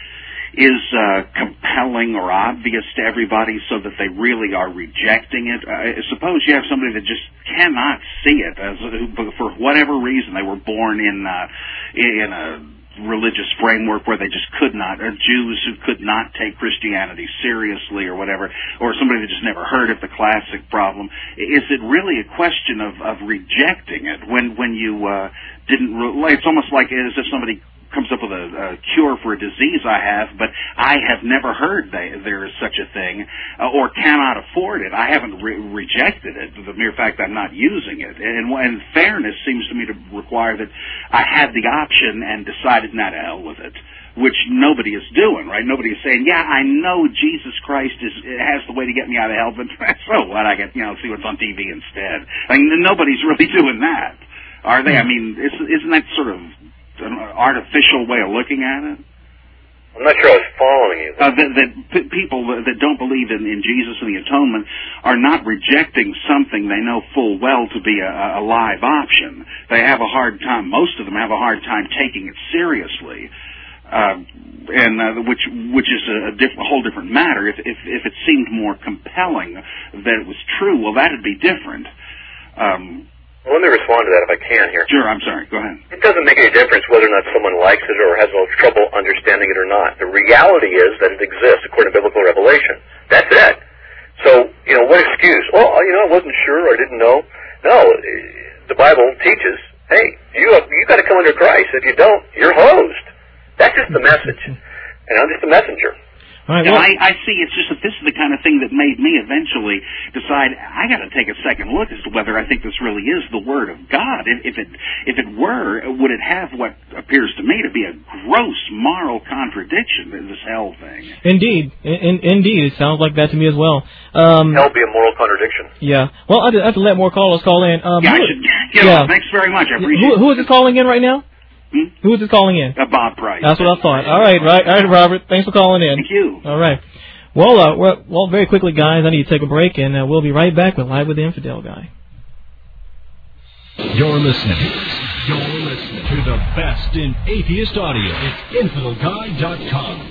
is uh, compelling or obvious to everybody, so that they really are rejecting it? Uh, suppose you have somebody that just cannot see it, as for whatever reason they were born in uh, in a religious framework where they just could not, or Jews who could not take Christianity seriously or whatever, or somebody that just never heard of the classic problem. Is it really a question of, of rejecting it when, when you uh, didn't, re- it's almost like as if somebody comes up with a, a cure for a disease I have, but I have never heard they, there is such a thing, uh, or cannot afford it. I haven't re- rejected it, the mere fact I'm not using it. And, and fairness seems to me to require that I had the option and decided not to hell with it, which nobody is doing, right? Nobody is saying, yeah, I know Jesus Christ is has the way to get me out of hell, but so what? I get, you know, see what's on T V instead. I mean, nobody's really doing that, are they? I mean, isn't that sort of an artificial way of looking at it? I'm not sure I was following you. Uh, that that p- people that don't believe in, in Jesus and the atonement are not rejecting something they know full well to be a, a live option. They have a hard time, most of them have a hard time taking it seriously, uh, and uh, which which is a, a, diff- a whole different matter. If, if if it seemed more compelling that it was true, well, that'd be different. Um, Well, let me respond to that if I can here. Sure, I'm sorry. Go ahead. It doesn't make any difference whether or not someone likes it or has no trouble understanding it or not. The reality is that it exists according to biblical revelation. That's it. So, you know, what excuse? Well, you know, I wasn't sure or I didn't know. No, the Bible teaches, hey, you have, you got to come under Christ. If you don't, you're hosed. That's just the message. And I'm just a messenger. All right, Now, well, I, I see. It's just that this is the kind of thing that made me eventually decide I got to take a second look as to whether I think this really is the Word of God. If, if it if it were, would it have what appears to me to be a gross moral contradiction in this hell thing? indeed, in, indeed, it sounds like that to me as well. Um, Hell be a moral contradiction. yeah. Well, I have to let more callers call in. Um, Yeah, I who, should. You know, yeah. Thanks very much. I appreciate who, who is this calling in right now? Hmm? Who is this calling in? Uh, Bob Price. That's what I thought. All right, right, all right, Robert. Thanks for calling in. Thank you. All right. Well, uh, we're, well, very quickly, guys, I need to take a break, and uh, we'll be right back with Live with the Infidel Guy. You're listening. You're listening to the best in atheist audio. It's infidel guy dot com.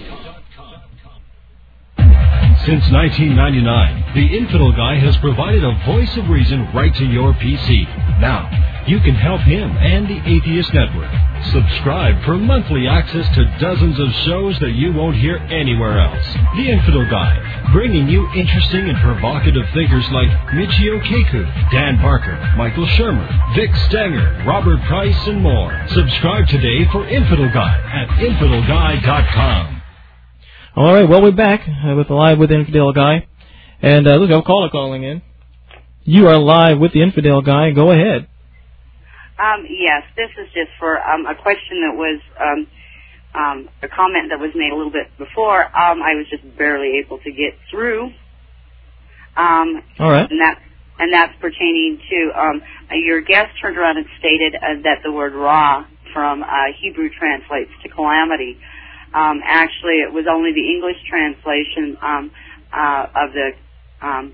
Since nineteen ninety-nine, the Infidel Guy has provided a voice of reason right to your P C. Now, you can help him and the Atheist Network. Subscribe for monthly access to dozens of shows that you won't hear anywhere else. The Infidel Guy, bringing you interesting and provocative thinkers like Michio Kaku, Dan Barker, Michael Shermer, Vic Stenger, Robert Price, and more. Subscribe today for Infidel Guy at infidel guy dot com. All right, well, we're back uh, with the Live with the Infidel Guy. And uh, look, I have a caller calling in. You are live with the Infidel Guy. Go ahead. Um, yes, this is just for um, a question that was um, um, a comment that was made a little bit before. Um, I was just barely able to get through. Um, All right. And, that, and that's pertaining to um, your guest turned around and stated uh, that the word raw from uh, Hebrew translates to calamity. Um, actually, it was only the English translation um, uh, of the um,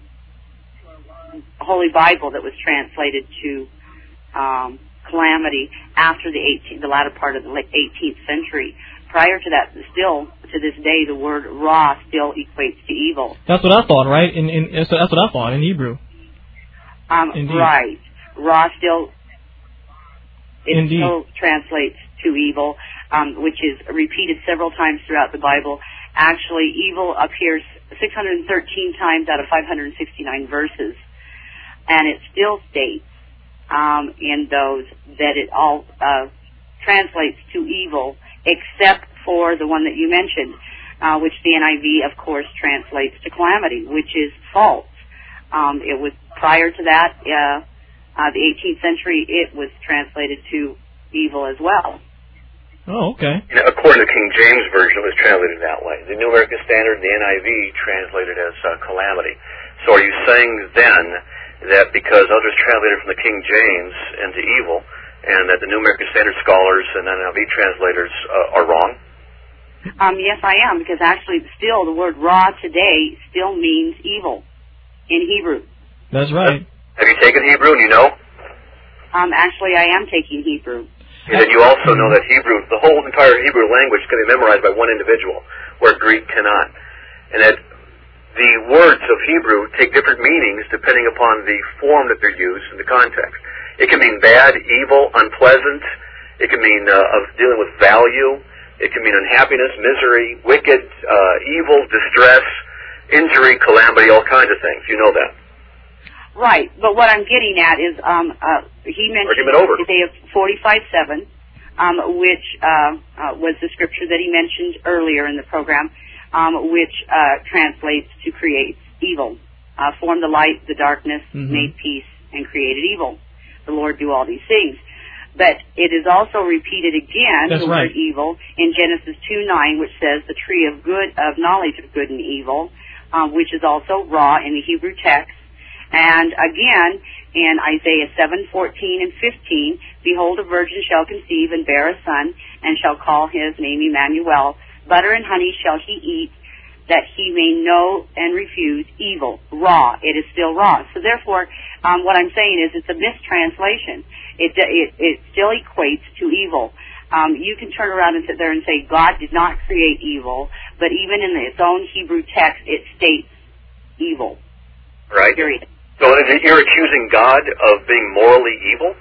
Holy Bible that was translated to um, calamity after the eighteenth, the latter part of the eighteenth century. Prior to that, still to this day, the word "ra" still equates to evil. That's what I thought, right? In, in that's what I thought in Hebrew. Um, Indeed. Right, "ra" still it Indeed. still translates to evil, um, which is repeated several times throughout the Bible. Actually, evil appears six hundred thirteen times out of five hundred sixty-nine verses, and it still states um, in those that it all uh, translates to evil, except for the one that you mentioned, uh, which the N I V, of course, translates to calamity, which is false. Um, it was prior to that, uh, uh, the eighteenth century, it was translated to evil as well. Oh, okay. You know, according to King James Version, it was translated that way. The New American Standard and the N I V translated as uh, calamity. So are you saying then that because others translated from the King James into evil, and that the New American Standard scholars and N I V translators uh, are wrong? Um, yes, I am, because actually still the word "ra" today still means evil in Hebrew. That's right. Have you taken Hebrew and you know? Um, actually, I am taking Hebrew. And then you also know that Hebrew, the whole entire Hebrew language can be memorized by one individual, where Greek cannot. And that the words of Hebrew take different meanings depending upon the form that they're used and the context. It can mean bad, evil, unpleasant. It can mean uh, of dealing with value. It can mean unhappiness, misery, wicked, uh, evil, distress, injury, calamity, all kinds of things. You know that. Right, but what I'm getting at is um, uh, he mentioned Isaiah forty-five seven, um, which uh, uh, was the scripture that he mentioned earlier in the program, um, which uh, translates to create evil. Uh, formed the light, the darkness, mm-hmm. made peace, and created evil. The Lord do all these things. But it is also repeated again, That's the right. word evil, in Genesis two nine, which says the tree of good, of knowledge of good and evil, um, which is also "ra" in the Hebrew text. And again, in Isaiah seven fourteen and fifteen, behold, a virgin shall conceive and bear a son, and shall call his name Emmanuel. Butter and honey shall he eat, that he may know and refuse evil. "Ra," it is still "ra." So therefore, um, what I'm saying is it's a mistranslation. It, it, it still equates to evil. Um, you can turn around and sit there and say God did not create evil, but even in its own Hebrew text, it states evil. Right. Period. So you're accusing God of being morally evil?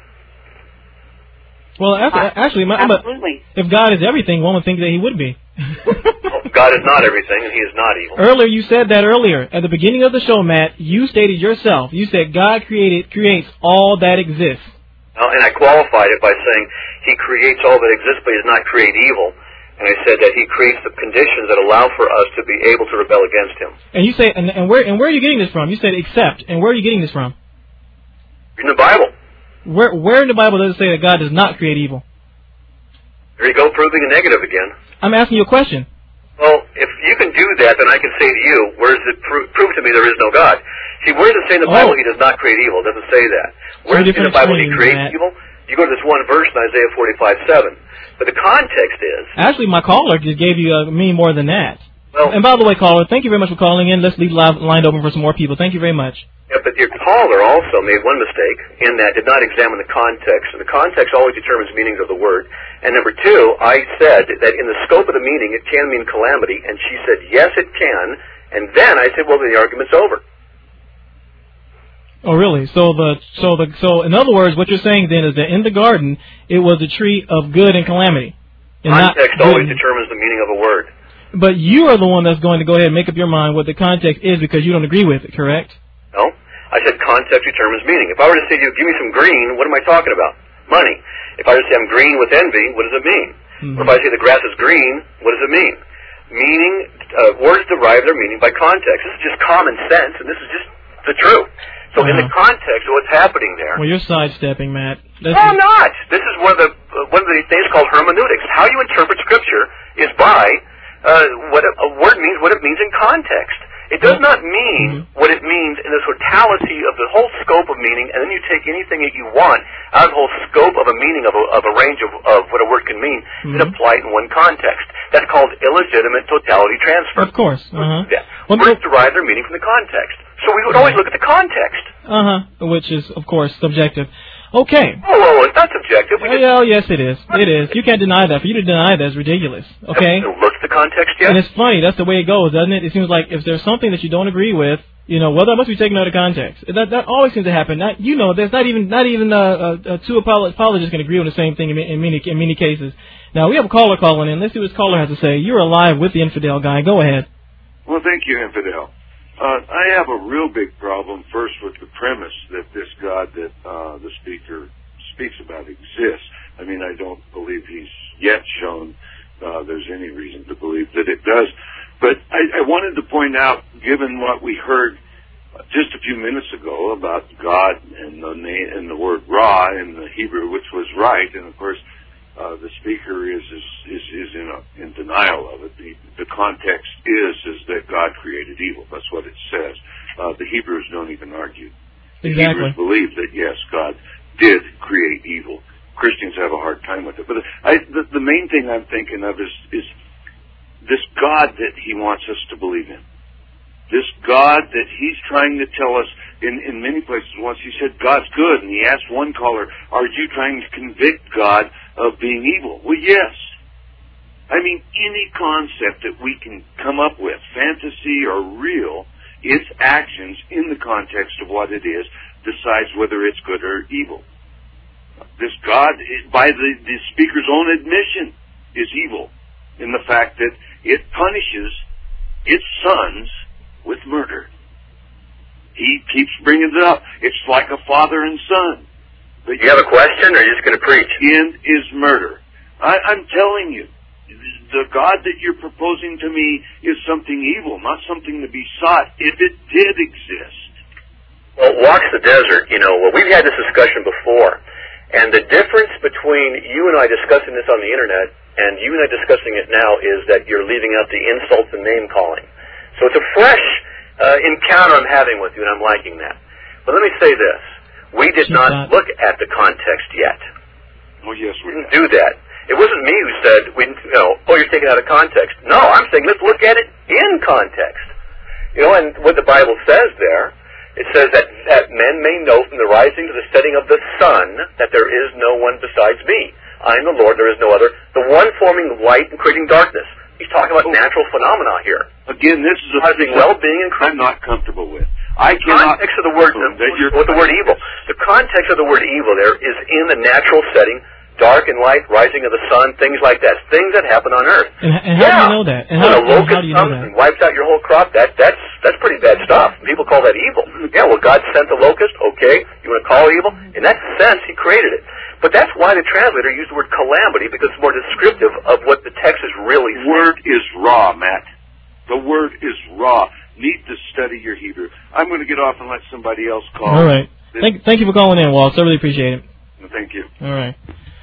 Well, actually, Uh, actually my, absolutely. if God is everything, one would think that he would be. Well, God is not everything, and he is not evil. Earlier, you said that earlier. At the beginning of the show, Matt, you stated yourself. You said God created creates all that exists. Uh, and I qualified it by saying he creates all that exists, but he does not create evil. And I said that he creates the conditions that allow for us to be able to rebel against him. And you say, and, and where and where are you getting this from? You said except, and where are you getting this from? In the Bible. Where where in the Bible does it say that God does not create evil? There you go, proving a negative again. I'm asking you a question. Well, if you can do that, then I can say to you, where does it pro- prove to me there is no God? See, where does it say in the Bible Oh. he does not create evil? It doesn't say that. Where Two does it say in the different Bible he extremes, creates Matt. evil? You go to this one verse in Isaiah forty-five seven. But the context is... Actually, my caller just gave you a me more than that. Well, And by the way, caller, thank you very much for calling in. Let's leave the li- line open for some more people. Thank you very much. yeah, but your caller also made one mistake in that did not examine the context. And the context always determines meanings of the word. And number two, I said that in the scope of the meaning, it can mean calamity. And she said, yes, it can. And then I said, well, then the argument's over. Oh, really? So the so the so in other words, what you're saying then is that in the garden it was a tree of good and calamity. And Context not always good. determines the meaning of a word. But you are the one that's going to go ahead and make up your mind what the context is because you don't agree with it, correct? No? I said context determines meaning. If I were to say to you, give me some green, what am I talking about? Money. If I were to say I'm green with envy, what does it mean? Mm-hmm. Or if I say the grass is green, what does it mean? Meaning, uh, words derive their meaning by context. This is just common sense, and this is just the truth. So uh-huh. in the context of what's happening there... Well, you're sidestepping, Matt. That's no, I'm not. This is one of the uh, one of the things called hermeneutics. How you interpret Scripture is by uh, what a, a word means, what it means in context. It does not mean mm-hmm. what it means in the totality of the whole scope of meaning, and then you take anything that you want out of the whole scope of a meaning of a, of a range of, of what a word can mean mm-hmm. and apply it in one context. That's called illegitimate totality transfer. Of course. Uh-huh. Yeah. Well, words derive their meaning from the context. So we would always look at the context. Uh-huh. Which is, of course, subjective. Okay. Oh, well, it's not subjective. We just, oh, yes, it is. It is. You can't deny that. For you to deny that is ridiculous. Okay? Look at the context, yes. And it's funny. That's the way it goes, doesn't it? It seems like if there's something that you don't agree with, you know, well, that must be taken out of context. That that always seems to happen. Not, you know, there's not even not even uh, uh, uh, two apologists can agree on the same thing in, in many in many cases. Now we have a caller calling in. Let's see what this caller has to say. You're alive with the Infidel Guy. Go ahead. Well, thank you, Infidel. Uh, I have a real big problem first with the premise that this God that uh, the speaker speaks about exists. I mean, I don't believe he's yet shown uh, there's any reason to believe that it does. But I, I wanted to point out, given what we heard just a few minutes ago about God and the name and the word Ra in the Hebrew, which was right, and of course uh, the speaker is is is, is in, a, in denial of it. The, the context is is that God created evil. That's what it says. Uh, the Hebrews don't even argue. The exactly. Hebrews believe that yes, God did create evil. Christians have a hard time with it. But I, the, the main thing I'm thinking of is, is this God that he wants us to believe in. This God that he's trying to tell us in, in many places. Once he said God's good, and he asked one caller, are you trying to convict God of being evil? Well, yes. I mean, any concept that we can come up with, fantasy or real, its actions in the context of what it is decides whether it's good or evil. This God, by the, the speaker's own admission, is evil in the fact that it punishes its sons with murder. He keeps bringing it up. It's like a father and son. But you have a question, or are you just going to preach? End is murder. I, I'm telling you, the God that you're proposing to me is something evil, not something to be sought, if it did exist. Well, walks the desert, you know, well, we've had this discussion before, and the difference between you and I discussing this on the Internet and you and I discussing it now is that you're leaving out the insults and name-calling. So it's a fresh uh, encounter I'm having with you, and I'm liking that. But let me say this. We did not look at the context yet. Well, yes, we didn't do that. It wasn't me who said, we, you know, oh, you're taking it out of context. No, I'm saying let's look at it in context. You know, and what the Bible says there, it says that, that men may know from the rising to the setting of the sun that there is no one besides me. I am the Lord, there is no other. The one forming light and creating darkness. He's talking about natural phenomena here. Again, this is a causing well-being and I'm not comfortable with. I the cannot context of the word, with the word evil. The context of the word evil there is in the natural setting, dark and light, rising of the sun, things like that. Things that happen on Earth. And, and how yeah. do you know that? And when how, a locust how do you know comes that? and wipes out your whole crop, that that's that's pretty bad stuff. People call that evil. Yeah, well, God sent the locust. Okay, you want to call it evil? In that sense, He created it. But that's why the translator used the word calamity, because it's more descriptive of what the text is really saying. The word is raw, Matt. The word is raw. Need to study your Hebrew. I'm going to get off and let somebody else call. All right. Thank, thank you for calling in, Waltz. I really appreciate it. Thank you. All right.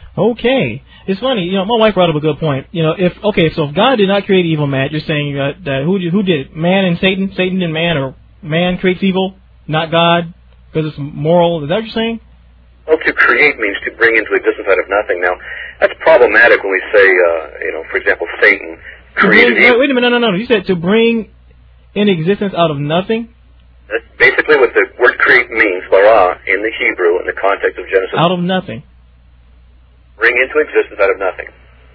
Okay. It's funny, you know, my wife brought up a good point. You know, if, okay, so if God did not create evil, Matt, you're saying uh, that who, who did it? Man and Satan? Satan and man, or man creates evil, not God, because it's moral? Is that what you're saying? Well, to create means to bring into existence out of nothing. Now, that's problematic when we say, uh, you know, for example, Satan created bring, evil. Wait a minute, no, no, no. You said to bring in existence out of nothing? That's basically what the word create means, bara, in the Hebrew, in the context of Genesis. Out of nothing. Bring into existence out of nothing.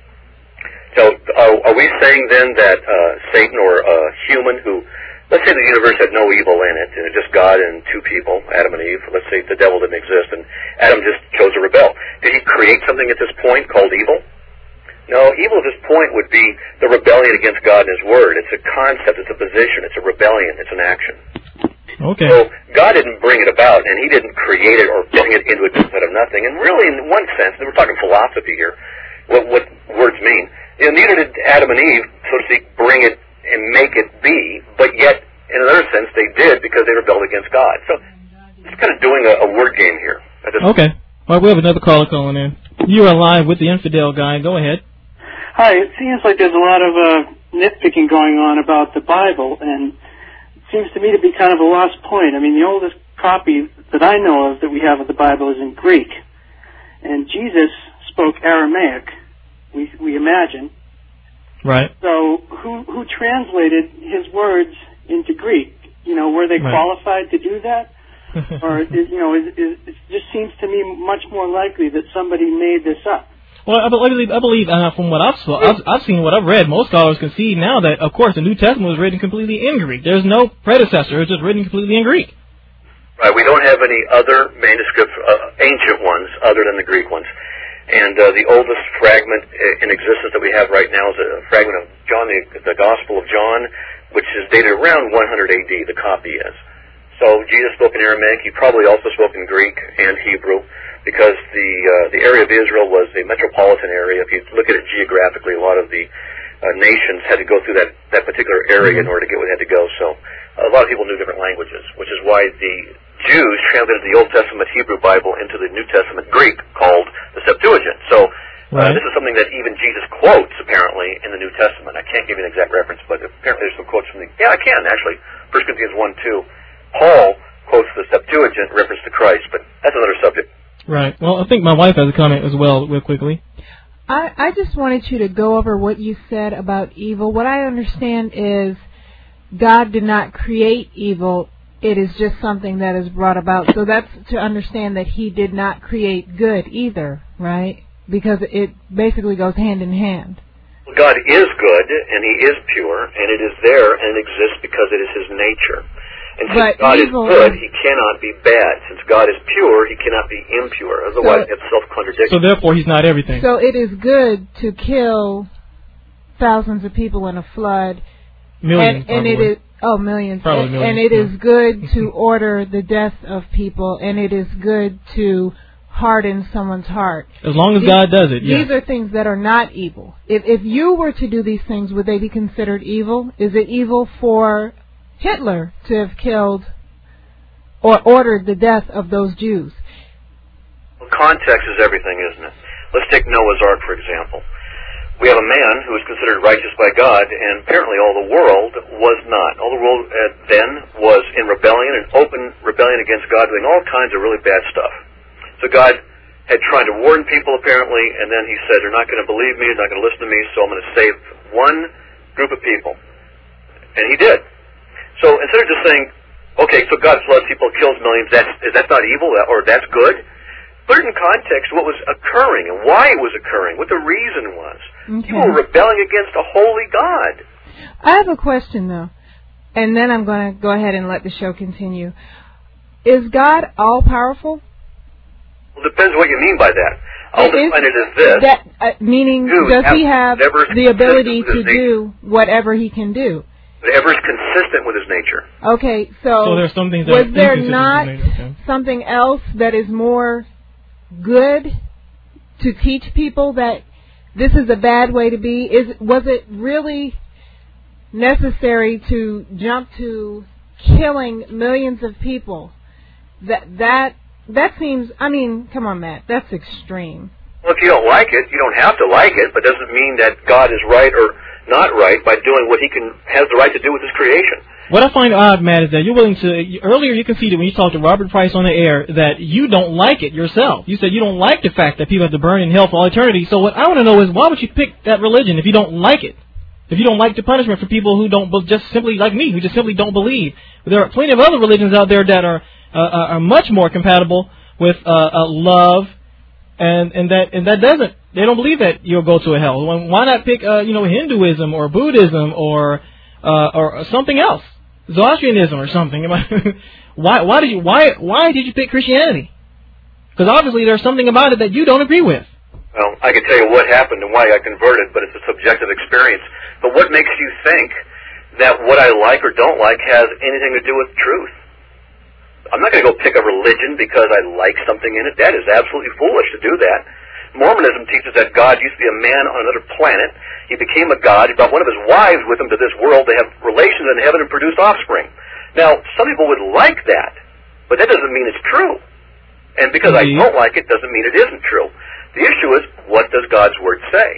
So, uh, are we saying then that uh, Satan or a human who, let's say the universe had no evil in it, and it's just God and two people, Adam and Eve, let's say the devil didn't exist, and Adam just chose to rebel. Did he create something at this point called evil? No, evil at this point would be the rebellion against God and His Word. It's a concept, it's a position, it's a rebellion, it's an action. Okay. So God didn't bring it about, and He didn't create it or bring it into existence out of nothing. And really, in one sense, and we're talking philosophy here, what, what words mean. You know, neither did Adam and Eve, so to speak, bring it and make it be, but yet, in another sense, they did because they rebelled against God. So it's kind of doing a, a word game here. Okay. All right, we have another caller calling in. You are live with the Infidel Guy. Go ahead. Hi. It seems like there's a lot of uh, nitpicking going on about the Bible, and seems to me to be kind of a lost point. I mean, the oldest copy that I know of that we have of the Bible is in Greek. And Jesus spoke Aramaic, we we imagine. Right. So who who translated his words into Greek? You know, were they right. qualified to do that? Or, is, you know, is, is, it just seems to me much more likely that somebody made this up. Well, I believe, I believe uh, from what I've, I've I've seen, what I've read, most scholars concede now that, of course, the New Testament was written completely in Greek. There's no predecessor; it's just written completely in Greek. Right. We don't have any other manuscripts, uh, ancient ones, other than the Greek ones. And uh, the oldest fragment in existence that we have right now is a fragment of John, the, the Gospel of John, which is dated around one hundred A D. The copy is. So Jesus spoke in Aramaic. He probably also spoke in Greek and Hebrew, because the uh, the area of Israel was a metropolitan area. If you look at it geographically, a lot of the uh, nations had to go through that, that particular area in order to get where they had to go. So a lot of people knew different languages, which is why the Jews translated the Old Testament Hebrew Bible into the New Testament Greek, called the Septuagint. So uh, right. this is something that even Jesus quotes, apparently, in the New Testament. I can't give you an exact reference, but apparently there's some quotes from the... Yeah, I can, actually. First Corinthians one two. Paul quotes the Septuagint in reference to Christ, but that's another subject. Right. Well, I think my wife has a comment as well, real quickly. I, I just wanted you to go over what you said about evil. What I understand is God did not create evil. It is just something that is brought about. So that's to understand that he did not create good either, right? Because it basically goes hand in hand. God is good, and he is pure, and it is there, and it exists because it is his nature. And since but God is good, is, he cannot be bad. Since God is pure, he cannot be impure. Otherwise, so, it's self-contradiction. So therefore, he's not everything. So it is good to kill thousands of people in a flood. Millions, and, and it is oh millions. Probably and, millions. And it is good to order the death of people, and it is good to harden someone's heart. As long as these, God does it, yes. These are things that are not evil. If if you were to do these things, would they be considered evil? Is it evil for Hitler to have killed or ordered the death of those Jews? Well, context is everything, isn't it? Let's take Noah's Ark, for example. We have a man who was considered righteous by God, and apparently all the world was not. All the world uh, then was in rebellion, and open rebellion against God, doing all kinds of really bad stuff. So God had tried to warn people, apparently, and then he said, they're not going to believe me, they're not going to listen to me, so I'm going to save one group of people. And he did. So instead of just saying, okay, so God floods people, kills millions, that's, that's not evil, or that's good, put it in context what was occurring and why it was occurring, what the reason was. Okay. People were rebelling against a holy God. I have a question, though, and then I'm going to go ahead and let the show continue. Is God all-powerful? Well, it depends what you mean by that. I'll it define it as this. That, uh, meaning, does he have the ability to do whatever he can do? Whatever is consistent with his nature. Okay, so, so there's something that was there not something else that is more good to teach people that this is a bad way to be? Is was it really necessary to jump to killing millions of people? That that that seems. I mean, come on, Matt. That's extreme. Well, if you don't like it, you don't have to like it, but doesn't mean that God is right or not right by doing what he can has the right to do with his creation. What I find odd, Matt, is that you're willing to... Earlier you conceded when you talked to Robert Price on the air that you don't like it yourself. You said you don't like the fact that people have to burn in hell for all eternity. So what I want to know is, why would you pick that religion if you don't like it? If you don't like the punishment for people who don't... just simply like me, who just simply don't believe. There are plenty of other religions out there that are uh, are much more compatible with uh, uh, love, and, and that and that doesn't... They don't believe that you'll go to a hell. Why not pick, uh, you know, Hinduism or Buddhism or uh, or something else, Zoroastrianism or something? why why did you why why did you pick Christianity? Because obviously there's something about it that you don't agree with. Well, I can tell you what happened and why I converted, but it's a subjective experience. But what makes you think that what I like or don't like has anything to do with truth? I'm not going to go pick a religion because I like something in it. That is absolutely foolish to do that. Mormonism teaches that God used to be a man on another planet. He became a god. He brought one of his wives with him to this world. They have relations in heaven and produced offspring. Now, some people would like that, but that doesn't mean it's true. And because I don't like it doesn't mean it isn't true. The issue is, what does God's Word say?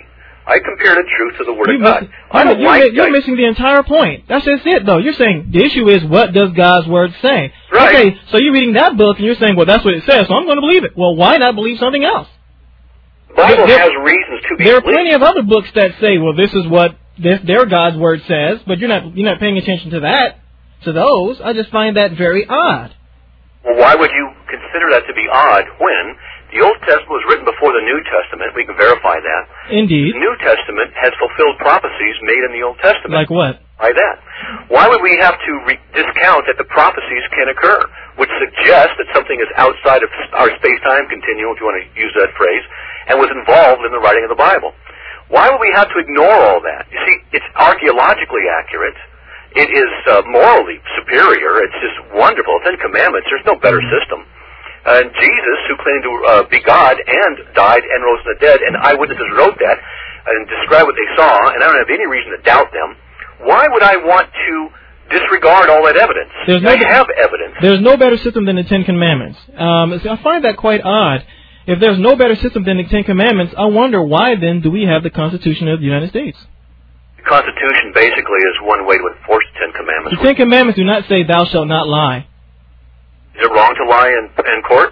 I compared a truth to the Word you of God. Miss, I don't you're, like you're missing the entire point. That's just it, though. You're saying the issue is, what does God's Word say? Right. Okay, so you're reading that book and you're saying, well, that's what it says, so I'm going to believe it. Well, why not believe something else? The Bible there, has reasons to be There are believed. plenty of other books that say, well, this is what this, their God's Word says, but you're not you're not paying attention to that, to those. I just find that very odd. Well, why would you consider that to be odd when the Old Testament was written before the New Testament? We can verify that. Indeed. The New Testament has fulfilled prophecies made in the Old Testament. Like what? By that. Why would we have to re- discount that the prophecies can occur, which suggests that something is outside of our space-time continuum, if you want to use that phrase, and was involved in the writing of the Bible? Why would we have to ignore all that? You see, it's archaeologically accurate. It is uh, morally superior. It's just wonderful. Ten Commandments, there's no better system. Uh, and Jesus, who claimed to uh, be God and died and rose from the dead, and eyewitnesses wrote that and described what they saw, and I don't have any reason to doubt them. Why would I want to disregard all that evidence? There's no I have evidence. There's no better system than the Ten Commandments. Um, I find that quite odd. If there's no better system than the Ten Commandments, I wonder why then do we have the Constitution of the United States? The Constitution basically is one way to enforce the Ten Commandments. The Ten Commandments do not say thou shalt not lie. Is it wrong to lie in, in court?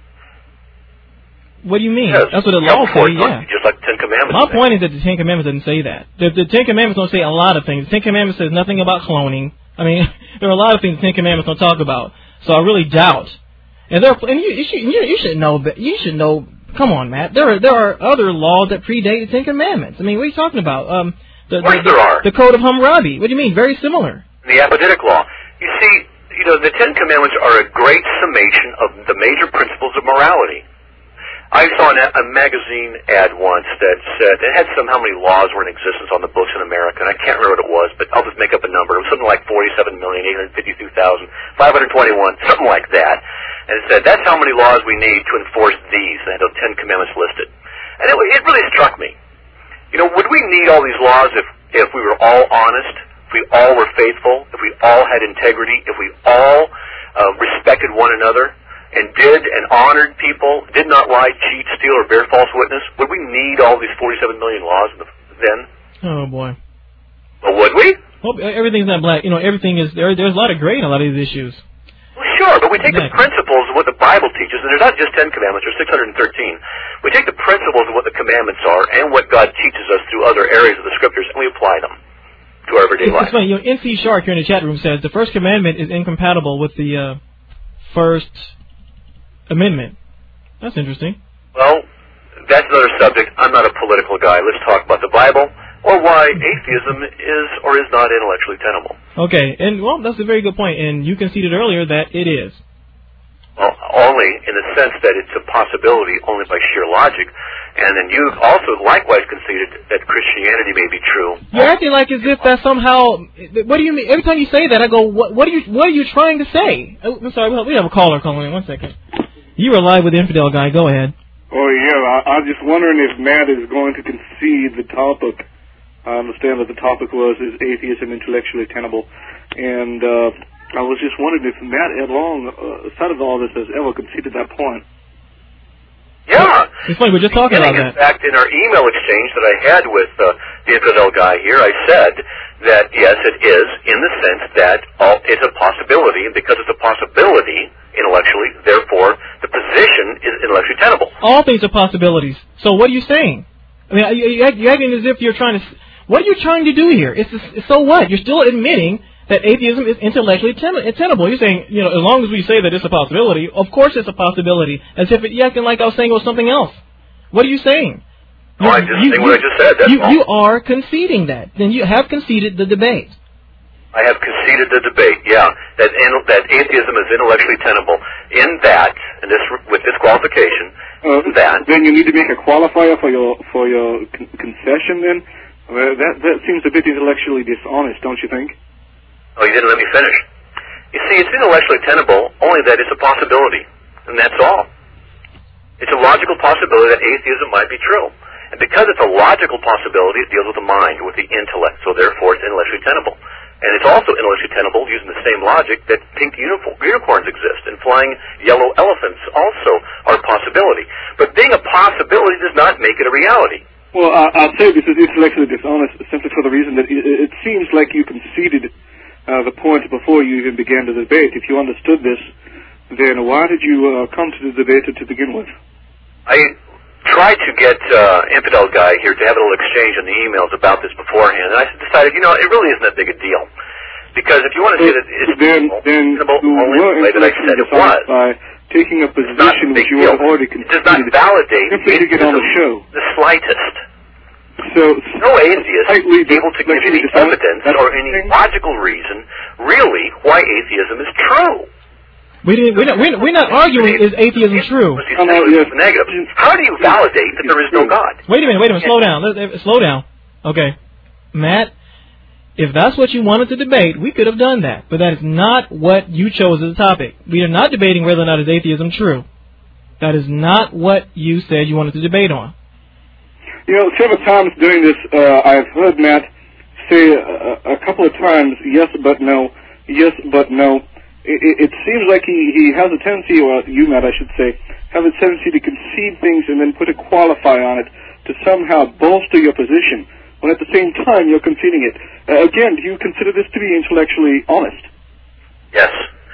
What do you mean? Yes. That's what the Yeah, law court, says, yeah. Just like the Ten Commandments. My point is that the Ten Commandments doesn't say that. The, the Ten Commandments don't say a lot of things. The Ten Commandments says nothing about cloning. I mean, there are a lot of things the Ten Commandments don't talk about. So I really doubt. And there, are, and you, you should you, you should know that you should know. Come on, Matt. There are there are other laws that predate the Ten Commandments. I mean, what are you talking about? Um, the, Of course the, there are. The Code of Hammurabi. What do you mean? Very similar. The Apodictic Law. You see, you know, the Ten Commandments are a great summation of the major principles of morality. I saw an, a magazine ad once that said it had some how many laws were in existence on the books in America, and I can't remember what it was, but I'll just make up a number. It was something like forty-seven million eight hundred fifty-two thousand five hundred twenty-one, something like that. And it said that's how many laws we need to enforce these. And it had those Ten Commandments listed, and it, it really struck me. You know, would we need all these laws if if we were all honest, if we all were faithful, if we all had integrity, if we all uh, respected one another? And did and honored people, did not lie, cheat, steal, or bear false witness? Would we need all these forty-seven million laws then? Oh boy. Well, would we? Well, everything's not black. You know, everything is there. There's a lot of gray in a lot of these issues. Well, sure, but we take exactly. the principles of what the Bible teaches, and there's not just Ten Commandments. There's six hundred thirteen. We take the principles of what the commandments are and what God teaches us through other areas of the Scriptures, and we apply them to our everyday it's, life. It's funny. You know, N C Shark here in the chat room says the First Commandment is incompatible with the uh, First Amendment. That's interesting. Well, that's another subject. I'm not a political guy. Let's talk about the Bible or why atheism is or is not intellectually tenable. Okay, and well, that's a very good point, and you conceded earlier that it is. Well, only in the sense that it's a possibility only by sheer logic, and then you also likewise conceded that Christianity may be true. You're acting like as if that somehow. What do you mean? Every time you say that, I go, "What? What are you? What are you trying to say?" Oh, I'm sorry. We have a caller calling in. One second. You are live with the Infidel Guy. Go ahead. Oh, yeah. I, I'm just wondering if Matt is going to concede the topic. I understand that the topic was, is atheism intellectually tenable? And uh, I was just wondering if Matt along uh, side of all this has ever conceded that point. Yeah. It's funny, we're just talking about that. In that. fact, in our email exchange that I had with uh, the Infidel Guy here, I said that, yes, it is, in the sense that all, it's a possibility, and because it's a possibility intellectually, therefore, the position is intellectually tenable. All things are possibilities. So what are you saying? I mean, you're acting as if you're trying to... What are you trying to do here? It's just, so what? You're still admitting that atheism is intellectually tenable. You're saying, you know, as long as we say that it's a possibility, of course it's a possibility. As if it, you're acting like I was saying it was something else. What are you saying? Oh, I just you, think what I just said. That's you, all. You are conceding that. Then you have conceded the debate. I have conceded the debate, yeah, that in, that atheism is intellectually tenable. In that, and this with this qualification, uh, that then you need to make a qualifier for your for your con- concession. Then well, that that seems a bit intellectually dishonest, don't you think? Oh, you didn't let me finish. You see, it's intellectually tenable only that it's a possibility, and that's all. It's a logical possibility that atheism might be true. And because it's a logical possibility, it deals with the mind, with the intellect, so therefore it's intellectually tenable. And it's also intellectually tenable using the same logic that pink unicorns exist, and flying yellow elephants also are a possibility. But being a possibility does not make it a reality. Well, uh, I'll say this is intellectually dishonest simply for the reason that it, it seems like you conceded uh, the point before you even began the debate. If you understood this, then why did you uh, come to the debate to begin with? I tried to get uh, Infidel Guy here to have a little exchange in the emails about this beforehand, and I decided, you know, it really isn't that big a deal. Because if you want to say that it's then, then only the way that I said it was, by taking a position which you have already conceded, it does not validate simply to get on the show. The slightest. So, no atheist is able to give any evidence or any logical reason, really, why atheism is true. We didn't. We're not, we're, we're not arguing is atheism true. Negative. How do you validate that there is no God? Wait a minute. Wait a minute. Slow down. Let, slow down. Okay, Matt. If that's what you wanted to debate, we could have done that. But that is not what you chose as a topic. We are not debating whether or not is atheism true. That is not what you said you wanted to debate on. You know, several times during this, uh, I've heard Matt say a, a couple of times, yes but no, yes but no. It, it seems like he, he has a tendency, or you, Matt, I should say, have a tendency to concede things and then put a qualifier on it to somehow bolster your position, when at the same time you're conceding it. Uh, again, do you consider this to be intellectually honest? Yes.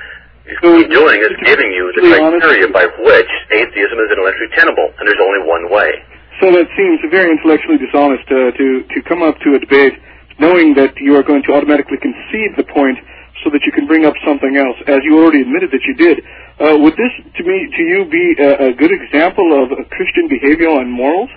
What he's doing is giving you the criteria by which atheism is intellectually tenable, and there's only one way. So that seems very intellectually dishonest uh, to, to come up to a debate knowing that you are going to automatically concede the point so that you can bring up something else, as you already admitted that you did. Uh, would this, to me, to you, be a, a good example of uh, Christian behavior and morals?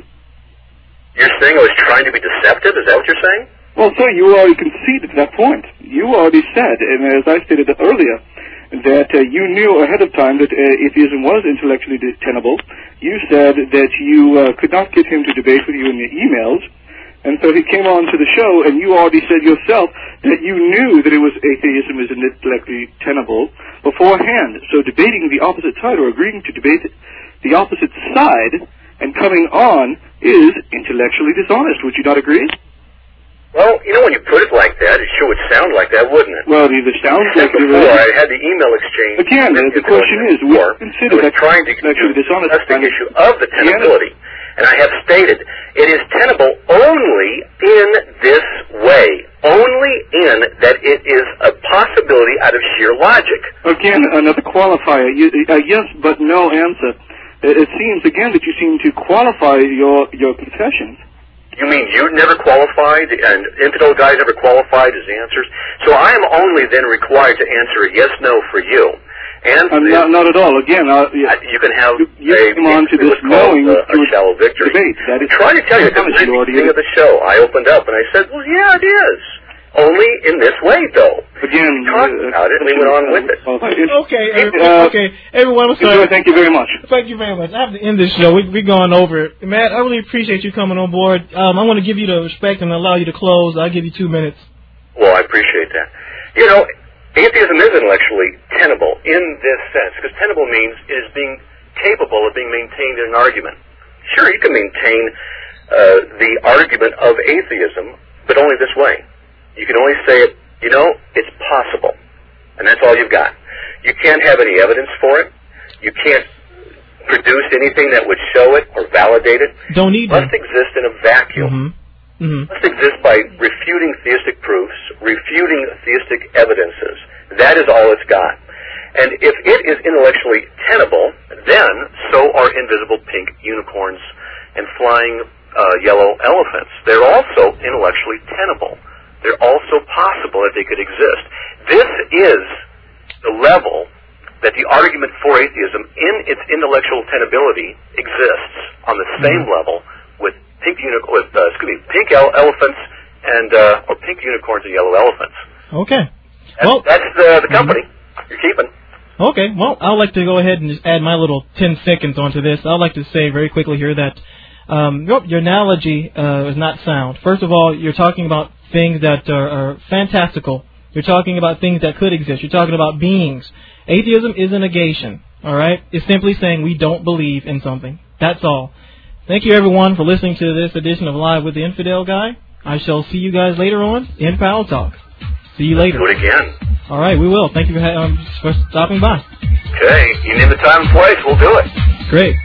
You're saying I was trying to be deceptive? Is that what you're saying? Well, sir, you already conceded that point. You already said, and as I stated earlier, that uh, you knew ahead of time that uh, atheism was intellectually tenable. You said that you uh, could not get him to debate with you in your emails, and so he came on to the show, and you already said yourself that you knew that it was atheism is intellectually tenable beforehand. So debating the opposite side, or agreeing to debate the opposite side, and coming on is intellectually dishonest. Would you not agree? Well, you know, when you put it like that, it sure would sound like that, wouldn't it? Well, it sounds like before it. I had the email exchange. Again, uh, the question is, we consider that trying to intellectually dishonest the issue of the tenability. And I have stated it is tenable only in this way, only in that it is a possibility out of sheer logic. Again, another qualifier. You, a yes but no answer. It seems, again, that you seem to qualify your, your concessions. You mean you never qualified, and Infidel Guy never qualified his answers? So I am only then required to answer a yes, no for you. And uh, not, not at all. Again, uh, yeah, you can have you, you a, come on to this knowing a, a shallow victory. Debate. That is I'm trying to tell you at the beginning of the show, I opened up and I said, well, yeah, it is. Only in this way, though. Again, we talked uh, about it, and we went on with it. Okay, uh, okay, everyone. I'm sorry. Thank you very much. Thank you very much. I have to end this show. We, we're going over it. Matt, I really appreciate you coming on board. Um, I want to give you the respect and allow you to close. I'll give you two minutes. Well, I appreciate that. You know, atheism is intellectually tenable in this sense, because tenable means it is being capable of being maintained in an argument. Sure, you can maintain uh, the argument of atheism, but only this way. You can only say it, you know, it's possible. And that's all you've got. You can't have any evidence for it. You can't produce anything that would show it or validate it. Don't need it. Must exist in a vacuum. Mm-hmm. Mm-hmm. Must exist by refuting theistic proofs, refuting theistic evidences. That is all it's got. And if it is intellectually tenable, then so are invisible pink unicorns and flying uh, yellow elephants. They're also intellectually tenable. They're also possible that they could exist. This is the level that the argument for atheism in its intellectual tenability exists on the same mm-hmm. level with pink uni- with uh, excuse me, pink ele- elephants and uh, or pink unicorns and yellow elephants. Okay. That's, well, that's the, the company mm-hmm. you're keeping. Okay. Well, I'd like to go ahead and just add my little ten seconds onto this. I'd like to say very quickly here that um, your analogy uh, is not sound. First of all, you're talking about things that are, are fantastical. You're talking about things that could exist. You're talking about beings. Atheism is a negation, all right? It's simply saying we don't believe in something. That's all. Thank you, everyone, for listening to this edition of Live with the Infidel Guy. I shall see you guys later on in Pal Talk. See you later. Do it again. All right, we will. Thank you for, um, for stopping by. Okay. You name the time and place, we'll do it. Great.